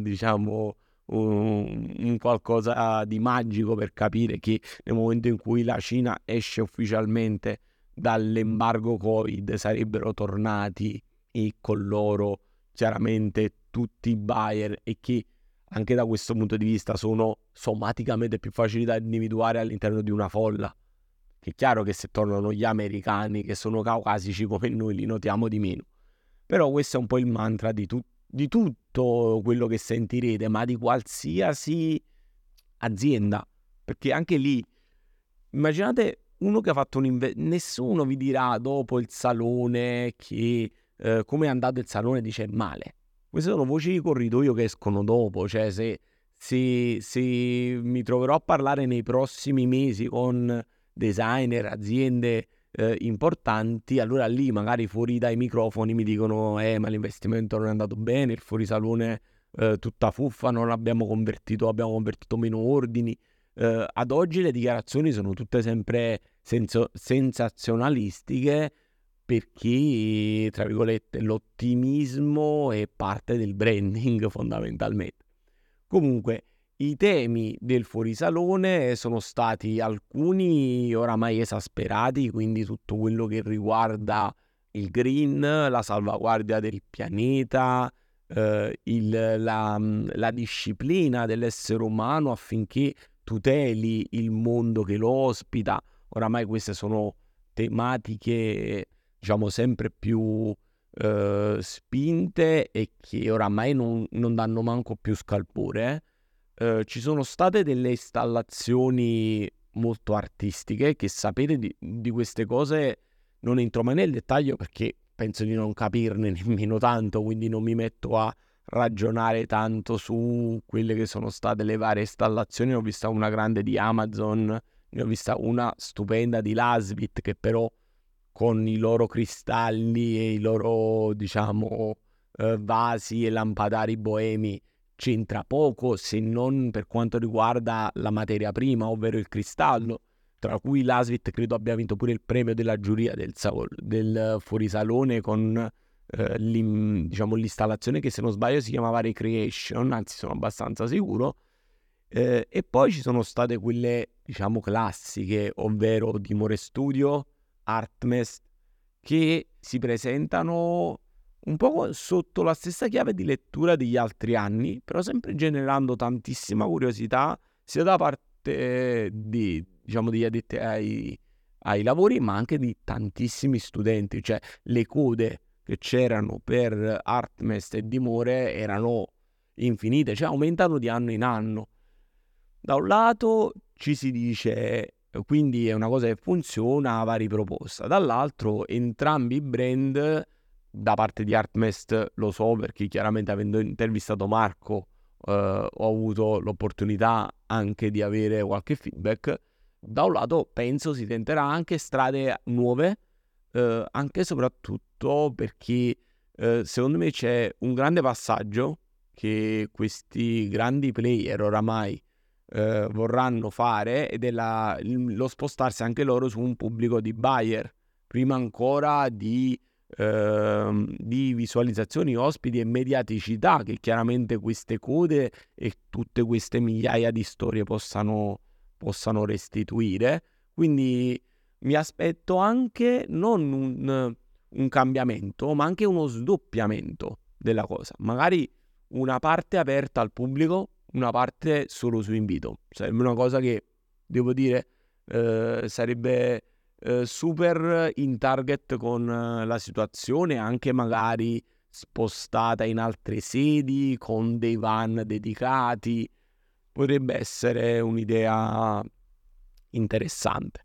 Speaker 1: un qualcosa di magico per capire che nel momento in cui la Cina esce ufficialmente dall'embargo Covid sarebbero tornati e con loro chiaramente tutti i buyer, e che anche da questo punto di vista sono somaticamente più facili da individuare all'interno di una folla. Che è chiaro che se tornano gli americani che sono caucasici come noi li notiamo di meno. Però questo è un po' il mantra di tutto quello che sentirete, ma di qualsiasi azienda. Perché anche lì, immaginate uno che ha fatto nessuno vi dirà dopo il salone che come è andato il salone dice male. Queste sono voci di corridoio che escono dopo. Cioè se mi troverò a parlare nei prossimi mesi con designer, aziende importanti, allora lì magari fuori dai microfoni mi dicono ma l'investimento non è andato bene, il fuorisalone tutta fuffa, non l'abbiamo convertito, abbiamo convertito meno ordini. Ad oggi le dichiarazioni sono tutte sempre sensazionalistiche, perché, tra virgolette, l'ottimismo è parte del branding fondamentalmente. Comunque, i temi del fuorisalone sono stati alcuni oramai esasperati, quindi tutto quello che riguarda il green, la salvaguardia del pianeta, la disciplina dell'essere umano affinché tuteli il mondo che lo ospita. Oramai queste sono tematiche, diciamo, sempre più spinte e che oramai non danno manco più scalpore. Ci sono state delle installazioni molto artistiche che, sapete, di queste cose non entro mai nel dettaglio perché penso di non capirne nemmeno tanto, quindi non mi metto a ragionare tanto su quelle che sono state le varie installazioni. Ne ho vista una grande di Amazon, ne ho vista una stupenda di Lasvit, che però con i loro cristalli e i loro, diciamo, vasi e lampadari boemi c'entra poco, se non per quanto riguarda la materia prima, ovvero il cristallo, tra cui l'Asvit credo abbia vinto pure il premio della giuria del fuorisalone con diciamo, l'installazione che, se non sbaglio, si chiamava Recreation, anzi sono abbastanza sicuro. E poi ci sono state quelle, diciamo, classiche, ovvero Dimore Studio, Artmest, che si presentano un po' sotto la stessa chiave di lettura degli altri anni, però sempre generando tantissima curiosità sia da parte diciamo, degli addetti ai lavori, ma anche di tantissimi studenti. Cioè, le code che c'erano per Artmest e Dimore erano infinite, cioè aumentano di anno in anno. Da un lato ci si dice, quindi è una cosa che funziona, va riproposta. Dall'altro, entrambi i brand, da parte di Artmest lo so perché chiaramente, avendo intervistato Marco, ho avuto l'opportunità anche di avere qualche feedback. Da un lato penso si tenterà anche strade nuove, anche e soprattutto perché secondo me c'è un grande passaggio che questi grandi player oramai vorranno fare, ed è lo spostarsi anche loro su un pubblico di buyer, prima ancora di visualizzazioni, ospiti e mediaticità che chiaramente queste code e tutte queste migliaia di storie possano restituire. Quindi mi aspetto anche non un cambiamento, ma anche uno sdoppiamento della cosa. Magari una parte aperta al pubblico, una parte solo su invito. Sarebbe una cosa che, devo dire, sarebbe super in target con la situazione, anche magari spostata in altre sedi con dei van dedicati. Potrebbe essere un'idea interessante.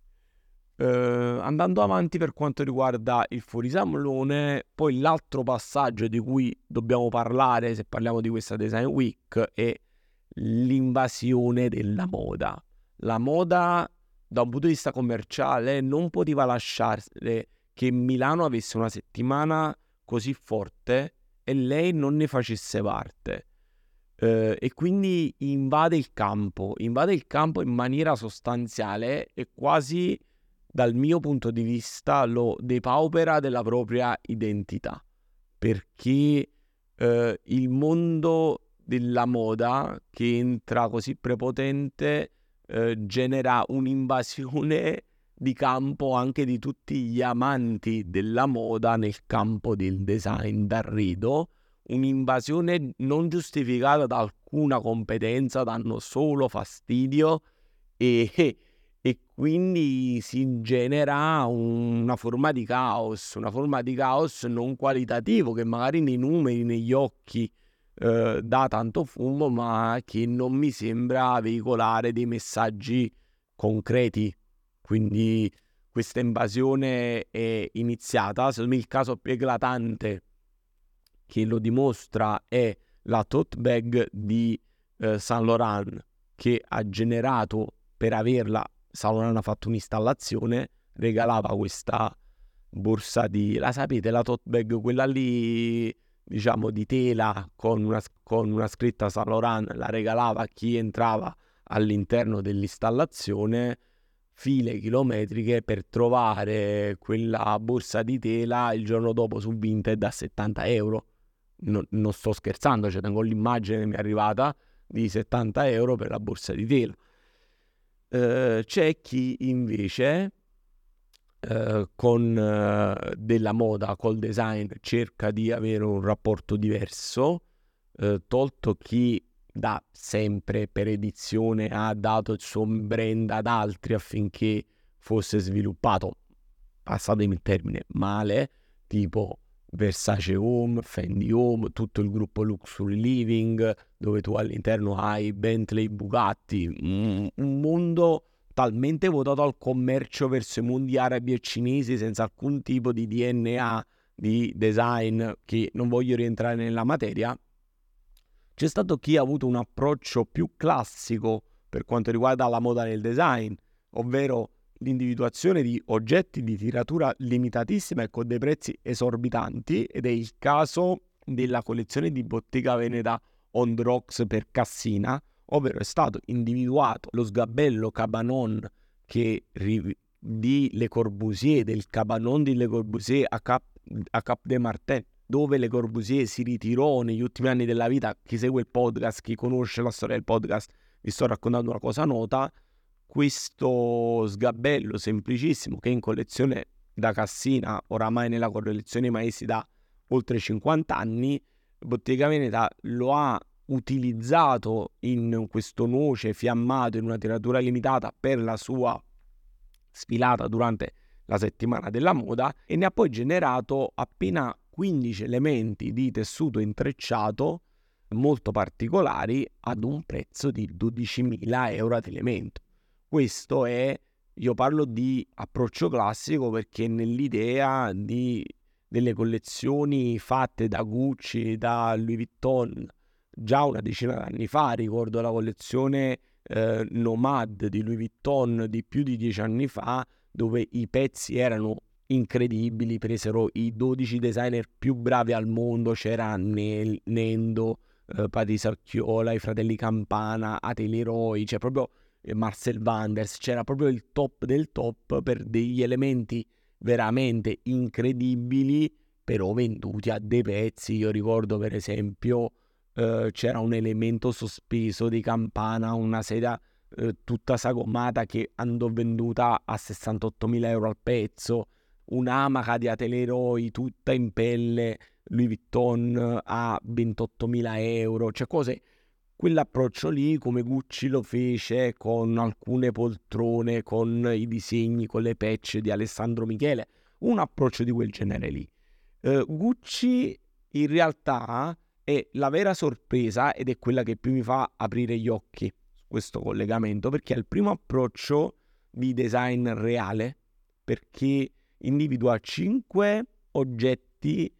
Speaker 1: Andando avanti per quanto riguarda il fuorisalone, poi l'altro passaggio di cui dobbiamo parlare se parliamo di questa Design Week è l'invasione della moda. La moda, da un punto di vista commerciale, non poteva lasciare che Milano avesse una settimana così forte e lei non ne facesse parte. e quindi invade il campo in maniera sostanziale e quasi dal mio punto di vista lo depaupera della propria identità, perché il mondo della moda che entra così prepotente genera un'invasione di campo anche di tutti gli amanti della moda nel campo del design d'arredo, un'invasione non giustificata da alcuna competenza, danno solo fastidio e quindi si genera una forma di caos non qualitativo che magari nei numeri, negli occhi dà tanto fumo, ma che non mi sembra veicolare dei messaggi concreti. Quindi questa invasione è iniziata. Secondo me il caso più eclatante che lo dimostra è la tote bag di Saint Laurent, che ha generato, per averla, Saint Laurent ha fatto un'installazione, regalava questa borsa la sapete, la tote bag, quella lì, diciamo, di tela con una scritta Saint Laurent, la regalava a chi entrava all'interno dell'installazione, file chilometriche per trovare quella borsa di tela il giorno dopo su Vinted a 70 euro. Non sto scherzando, cioè tengo l'immagine che mi è arrivata di 70 euro per la borsa di tela. C'è chi invece con della moda, col design, cerca di avere un rapporto diverso, tolto chi da sempre per edizione ha dato il suo brand ad altri affinché fosse sviluppato, passatemi il termine, male, tipo Versace Home, Fendi Home, tutto il gruppo Luxury Living, dove tu all'interno hai Bentley, Bugatti, un mondo talmente votato al commercio verso i mondi arabi e cinesi senza alcun tipo di DNA, di design, che non voglio rientrare nella materia. C'è stato chi ha avuto un approccio più classico per quanto riguarda la moda nel design, ovvero l'individuazione di oggetti di tiratura limitatissima e con dei prezzi esorbitanti, ed è il caso della collezione di Bottega Veneta On The Rocks per Cassina, ovvero è stato individuato lo sgabello Cabanon di Le Corbusier, del Cabanon di Le Corbusier a Cap de Martin, dove Le Corbusier si ritirò negli ultimi anni della vita. Chi segue il podcast, chi conosce la storia del podcast, vi sto raccontando una cosa nota. Questo sgabello semplicissimo, che è in collezione da Cassina, oramai nella collezione maestri da oltre 50 anni, Bottega Veneta lo ha utilizzato in questo noce fiammato in una tiratura limitata per la sua sfilata durante la settimana della moda, e ne ha poi generato appena 15 elementi di tessuto intrecciato molto particolari ad un prezzo di 12.000 euro ad elemento. Questo è, io parlo di approccio classico perché nell'idea delle collezioni fatte da Gucci, da Louis Vuitton, già una decina d'anni fa, ricordo la collezione Nomad di Louis Vuitton di più di 10 anni fa, dove i pezzi erano incredibili, presero i 12 designer più bravi al mondo, c'era Nendo, Patrizio Archiola, i fratelli Campana, Atelier Roy, cioè proprio Marcel Wanders, c'era proprio il top del top per degli elementi veramente incredibili, però venduti a dei prezzi. Io ricordo per esempio c'era un elemento sospeso di Campana, una sedia tutta sagomata che andò venduta a 68.000 euro al pezzo, un'amaca di Atelier Roy tutta in pelle Louis Vuitton a 28.000 euro, cioè cose. Quell'approccio lì, come Gucci lo fece con alcune poltrone, con i disegni, con le patch di Alessandro Michele, un approccio di quel genere lì. Gucci in realtà è la vera sorpresa, ed è quella che più mi fa aprire gli occhi su questo collegamento, perché è il primo approccio di design reale, perché individua 5 oggetti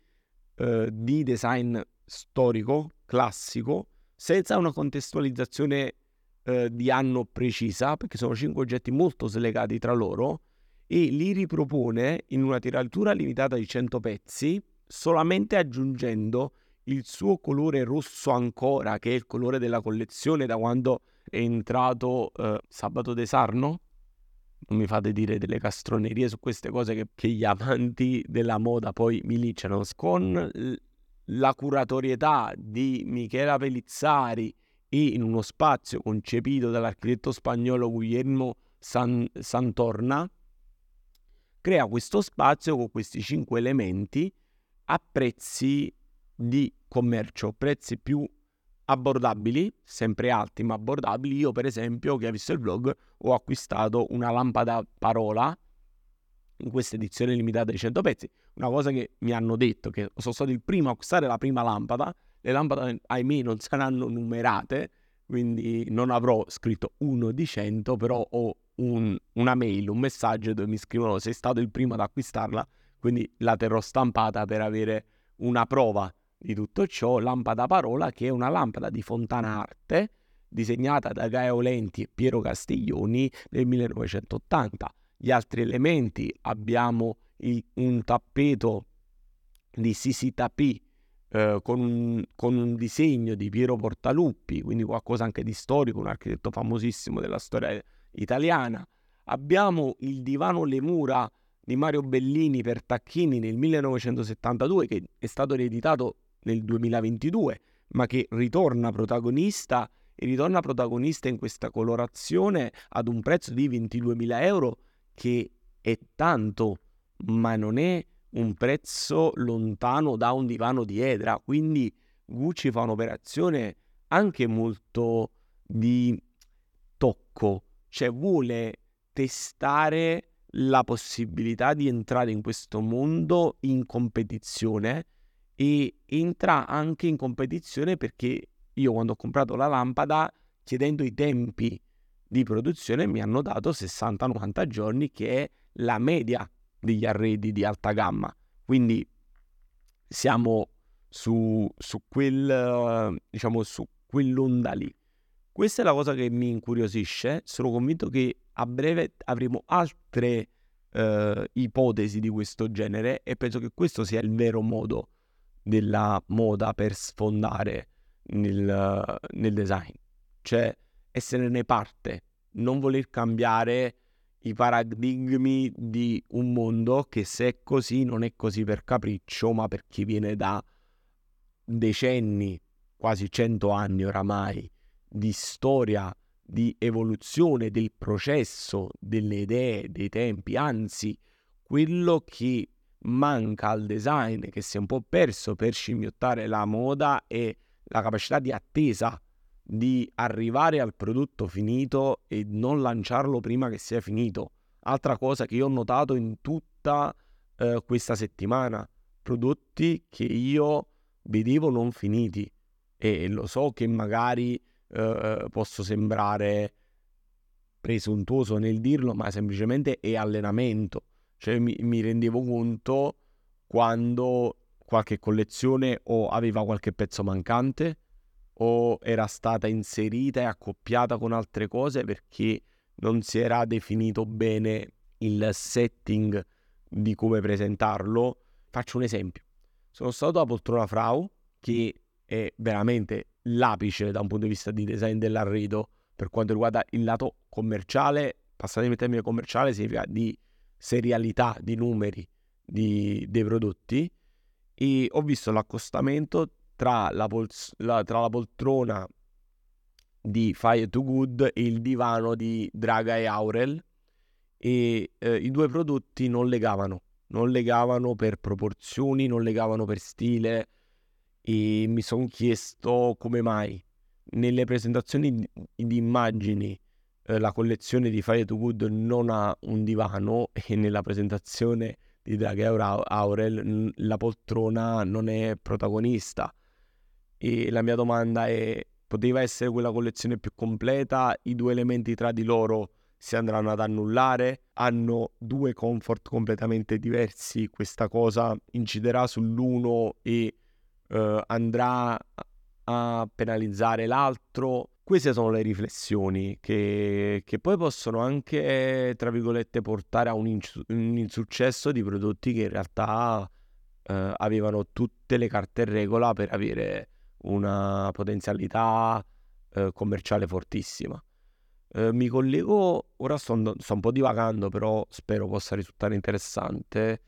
Speaker 1: di design storico, classico, senza una contestualizzazione di anno precisa, perché sono 5 oggetti molto slegati tra loro, e li ripropone in una tiratura limitata di 100 pezzi, solamente aggiungendo il suo colore rosso ancora, che è il colore della collezione da quando è entrato Sabato De Sarno. Non mi fate dire delle castronerie su queste cose che gli amanti della moda poi mi linciano. Con la curatorietà di Michela Pellizzari e in uno spazio concepito dall'architetto spagnolo Guillermo Santorna, crea questo spazio con questi 5 elementi a prezzi di commercio, prezzi più abbordabili, sempre alti ma abbordabili. Io per esempio, chi ha visto il vlog, ho acquistato una lampada parola in questa edizione limitata di 100 pezzi, una cosa che mi hanno detto, che sono stato il primo a acquistare la prima lampada. Le lampade ahimè non saranno numerate, quindi non avrò scritto 1 di 100, però ho una mail, un messaggio dove mi scrivono sei stato il primo ad acquistarla, quindi la terrò stampata per avere una prova di tutto ciò. Lampada parola, che è una lampada di Fontanarte disegnata da Gaio Lenti e Piero Castiglioni nel 1980. Gli altri elementi: abbiamo un tappeto di Sisi Tapì con un disegno di Piero Portaluppi, quindi qualcosa anche di storico, un architetto famosissimo della storia italiana. Abbiamo il divano Le Mura di Mario Bellini per Tacchini nel 1972, che è stato rieditato nel 2022, ma che ritorna protagonista in questa colorazione ad un prezzo di 22.000 euro, che è tanto, ma non è un prezzo lontano da un divano di Edra. Quindi Gucci fa un'operazione anche molto di tocco, cioè vuole testare la possibilità di entrare in questo mondo in competizione, e entra anche in competizione perché io, quando ho comprato la lampada, chiedendo i tempi di produzione, mi hanno dato 60-90 giorni, che è la media degli arredi di alta gamma. Quindi siamo su quell'onda lì. Questa è la cosa che mi incuriosisce. Sono convinto che a breve avremo altre ipotesi di questo genere, e penso che questo sia il vero modo della moda per sfondare nel design, cioè esserne parte, non voler cambiare i paradigmi di un mondo che, se è così, non è così per capriccio, ma perché viene da decenni, quasi 100 anni oramai, di storia, di evoluzione del processo, delle idee, dei tempi. Anzi, quello che manca al design, che si è un po' perso per scimmiottare la moda, è la capacità di attesa, di arrivare al prodotto finito e non lanciarlo prima che sia finito. Altra cosa che io ho notato in tutta questa settimana: prodotti che io vedevo non finiti, e lo so che magari posso sembrare presuntuoso nel dirlo, ma semplicemente è allenamento. Cioè mi rendevo conto quando qualche collezione o aveva qualche pezzo mancante, o era stata inserita e accoppiata con altre cose perché non si era definito bene il setting di come presentarlo. Faccio un esempio: sono stato a Poltrona Frau, che è veramente l'apice da un punto di vista di design dell'arredo per quanto riguarda il lato commerciale. Passatemi il termine commerciale, significa di serialità, di numeri, dei prodotti. E ho visto l'accostamento tra la poltrona di Fire to Good e il divano di Draga e Aurel, e i due prodotti non legavano per proporzioni, non legavano per stile, e mi sono chiesto come mai nelle presentazioni di immagini la collezione di Fire to Good non ha un divano, e nella presentazione di Draga e Aurel la poltrona non è protagonista. E la mia domanda è: poteva essere quella collezione più completa? I due elementi tra di loro si andranno ad annullare? Hanno due comfort completamente diversi? Questa cosa inciderà sull'uno e andrà a penalizzare l'altro? Queste sono le riflessioni che poi possono anche, tra virgolette, portare a un insuccesso di prodotti che in realtà avevano tutte le carte in regola per avere una potenzialità commerciale fortissima. Mi collego, ora sto un po' divagando, però spero possa risultare interessante.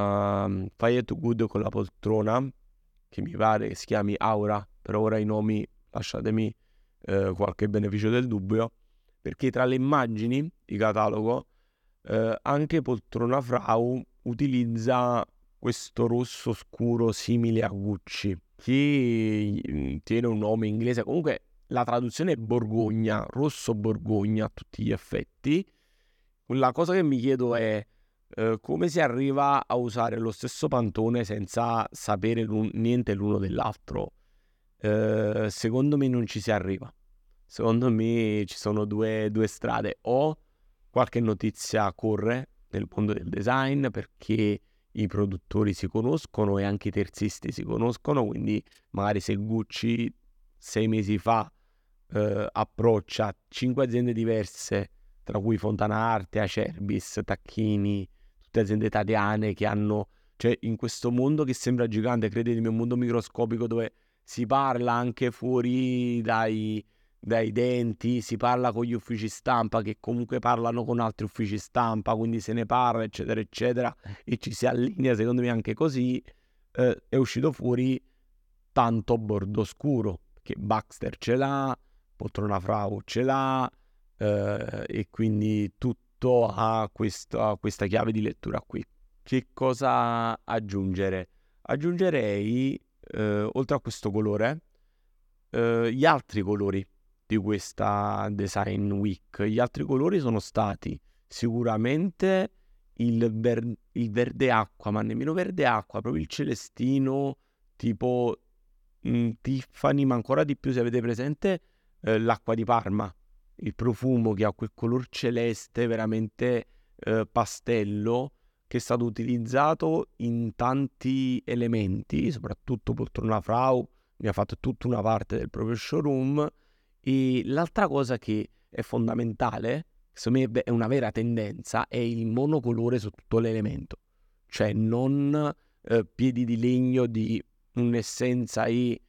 Speaker 1: Fire to Good con la poltrona, che mi pare che si chiami Aura, per ora i nomi lasciatemi qualche beneficio del dubbio, perché tra le immagini di catalogo anche Poltrona Frau utilizza questo rosso scuro simile a Gucci, che tiene un nome inglese, comunque la traduzione è Borgogna, rosso Borgogna a tutti gli effetti. La cosa che mi chiedo è come si arriva a usare lo stesso pantone senza sapere niente l'uno dell'altro. Secondo me non ci si arriva. Secondo me ci sono due strade. O qualche notizia corre nel mondo del design perché i produttori si conoscono e anche i terzisti si conoscono, quindi magari se Gucci 6 mesi fa approccia 5 aziende diverse, tra cui Fontana Arte, Acerbis, Tacchini, tutte aziende italiane che hanno, cioè in questo mondo che sembra gigante, credetemi, è un mondo microscopico dove si parla anche fuori dai denti, si parla con gli uffici stampa che comunque parlano con altri uffici stampa, quindi se ne parla eccetera eccetera e ci si allinea secondo me anche così, è uscito fuori tanto bordo scuro, che Baxter ce l'ha, Poltrona Frau ce l'ha, e quindi tutto ha questa chiave di lettura qui. Che cosa aggiungere? Aggiungerei, oltre a questo colore, gli altri colori di questa Design Week. Gli altri colori sono stati sicuramente il verde acqua, ma nemmeno verde acqua, proprio il celestino tipo Tiffany, ma ancora di più se avete presente l'acqua di Parma, il profumo che ha quel color celeste veramente pastello, che è stato utilizzato in tanti elementi, soprattutto Poltrona Frau ne ha fatto tutta una parte del proprio showroom. E l'altra cosa che è fondamentale, secondo me è una vera tendenza, è il monocolore su tutto l'elemento, cioè non piedi di legno di un'essenza e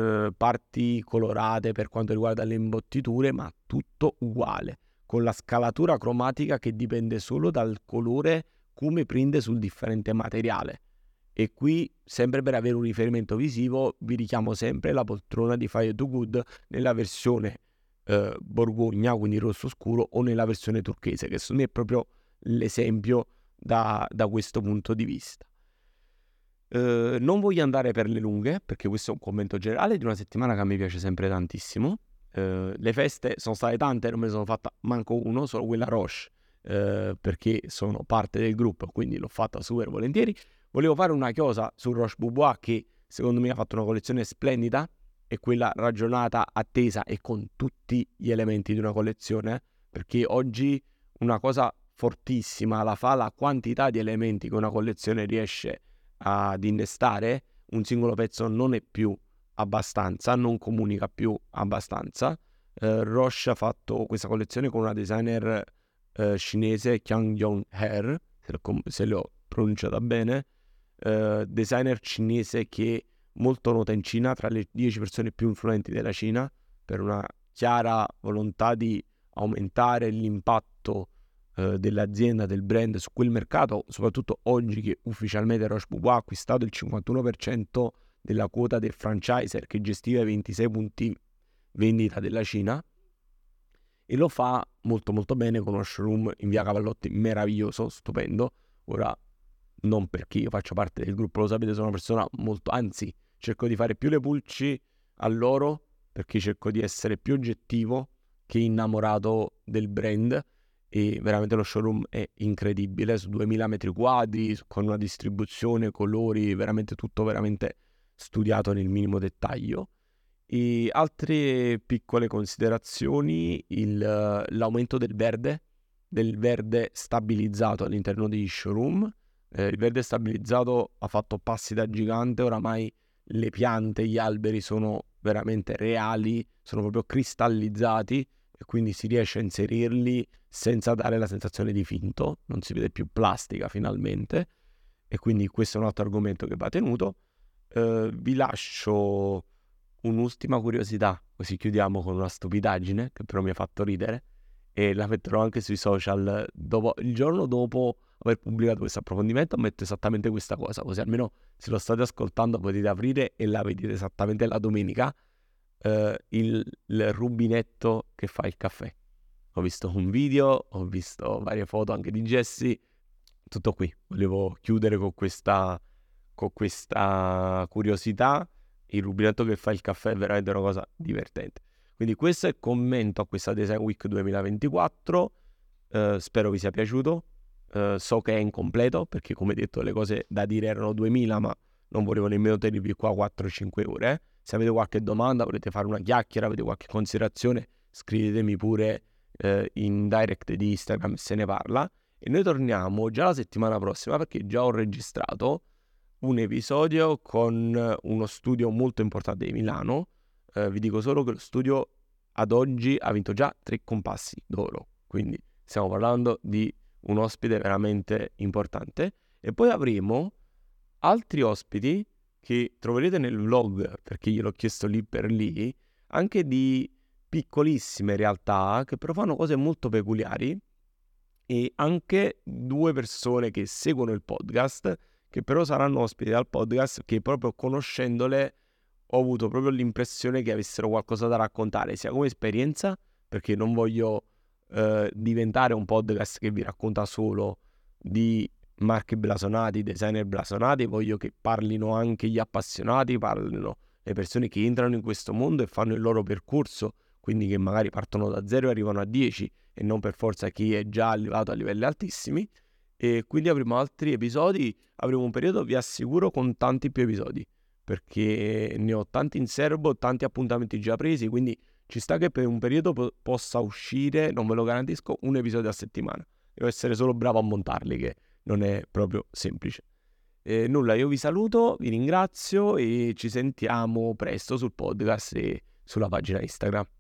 Speaker 1: parti colorate per quanto riguarda le imbottiture, ma tutto uguale, con la scalatura cromatica che dipende solo dal colore come prende sul differente materiale. E qui, sempre per avere un riferimento visivo, vi richiamo sempre la poltrona di Fire to Good nella versione Borgogna, quindi rosso scuro, o nella versione turchese, che secondo me è proprio l'esempio da questo punto di vista. Non voglio andare per le lunghe, perché questo è un commento generale di una settimana che a me piace sempre tantissimo. Le feste sono state tante, non me ne sono fatta manco uno, solo quella Roche, perché sono parte del gruppo, quindi l'ho fatta super volentieri. Volevo fare una chiosa su Roche Boubois, che secondo me ha fatto una collezione splendida, e quella ragionata, attesa e con tutti gli elementi di una collezione, perché oggi una cosa fortissima la fa la quantità di elementi che una collezione riesce ad innestare. Un singolo pezzo non è più abbastanza, non comunica più abbastanza. Roche ha fatto questa collezione con una designer cinese, Kyung Yong-her, se l'ho pronunciata bene, designer cinese che molto nota in Cina, tra le 10 persone più influenti della Cina, per una chiara volontà di aumentare l'impatto dell'azienda, del brand su quel mercato, soprattutto oggi che ufficialmente Roche Boubois ha acquistato il 51% della quota del franchiser che gestiva i 26 punti vendita della Cina, e lo fa molto molto bene con uno showroom in via Cavallotti meraviglioso, stupendo. Ora, non perché io faccio parte del gruppo, lo sapete, sono una persona molto, anzi cerco di fare più le pulci a loro, perché cerco di essere più oggettivo che innamorato del brand, e veramente lo showroom è incredibile, su 2000 metri quadri, con una distribuzione, colori, veramente tutto veramente studiato nel minimo dettaglio. E altre piccole considerazioni, l'aumento del verde stabilizzato all'interno degli showroom. Il verde stabilizzato ha fatto passi da gigante, oramai le piante, gli alberi sono veramente reali, sono proprio cristallizzati, e quindi si riesce a inserirli senza dare la sensazione di finto, non si vede più plastica finalmente. e quindi questo è un altro argomento che va tenuto. Vi lascio un'ultima curiosità, così chiudiamo con una stupidaggine che però mi ha fatto ridere e la metterò anche sui social il giorno dopo aver pubblicato questo approfondimento. Metto esattamente questa cosa, così almeno se lo state ascoltando potete aprire e la vedete esattamente la domenica, il rubinetto che fa il caffè. Ho visto un video, ho visto varie foto anche di Jessie, tutto qui. Volevo chiudere con questa curiosità. Il rubinetto che fa il caffè è veramente una cosa divertente. Quindi questo è il commento a questa Design Week 2024. Spero vi sia piaciuto. So che è incompleto perché, come detto, le cose da dire erano 2000, ma non volevo nemmeno tenervi qua 4-5 ore. Se avete qualche domanda, volete fare una chiacchiera, avete qualche considerazione, scrivetemi pure in direct di Instagram se ne parla. E noi torniamo già la settimana prossima, perché già ho registrato un episodio con uno studio molto importante di Milano. Vi dico solo che lo studio ad oggi ha vinto già 3 compassi d'oro, quindi stiamo parlando di un ospite veramente importante. E poi avremo altri ospiti che troverete nel vlog, perché gliel'ho chiesto lì per lì, anche di piccolissime realtà che però fanno cose molto peculiari, e anche 2 persone che seguono il podcast, che però saranno ospiti al podcast, che proprio conoscendole ho avuto proprio l'impressione che avessero qualcosa da raccontare, sia come esperienza, perché non voglio diventare un podcast che vi racconta solo di marche blasonati, designer blasonati. Voglio che parlino anche gli appassionati, parlino le persone che entrano in questo mondo e fanno il loro percorso, quindi che magari partono da 0 e arrivano a 10, e non per forza chi è già arrivato a livelli altissimi. E quindi avremo altri episodi, avremo un periodo, vi assicuro, con tanti più episodi, perché ne ho tanti in serbo, tanti appuntamenti già presi, quindi ci sta che per un periodo possa uscire, non ve lo garantisco, un episodio a settimana. Devo essere solo bravo a montarli, che non è proprio semplice. Nulla, io vi saluto, vi ringrazio e ci sentiamo presto sul podcast e sulla pagina Instagram.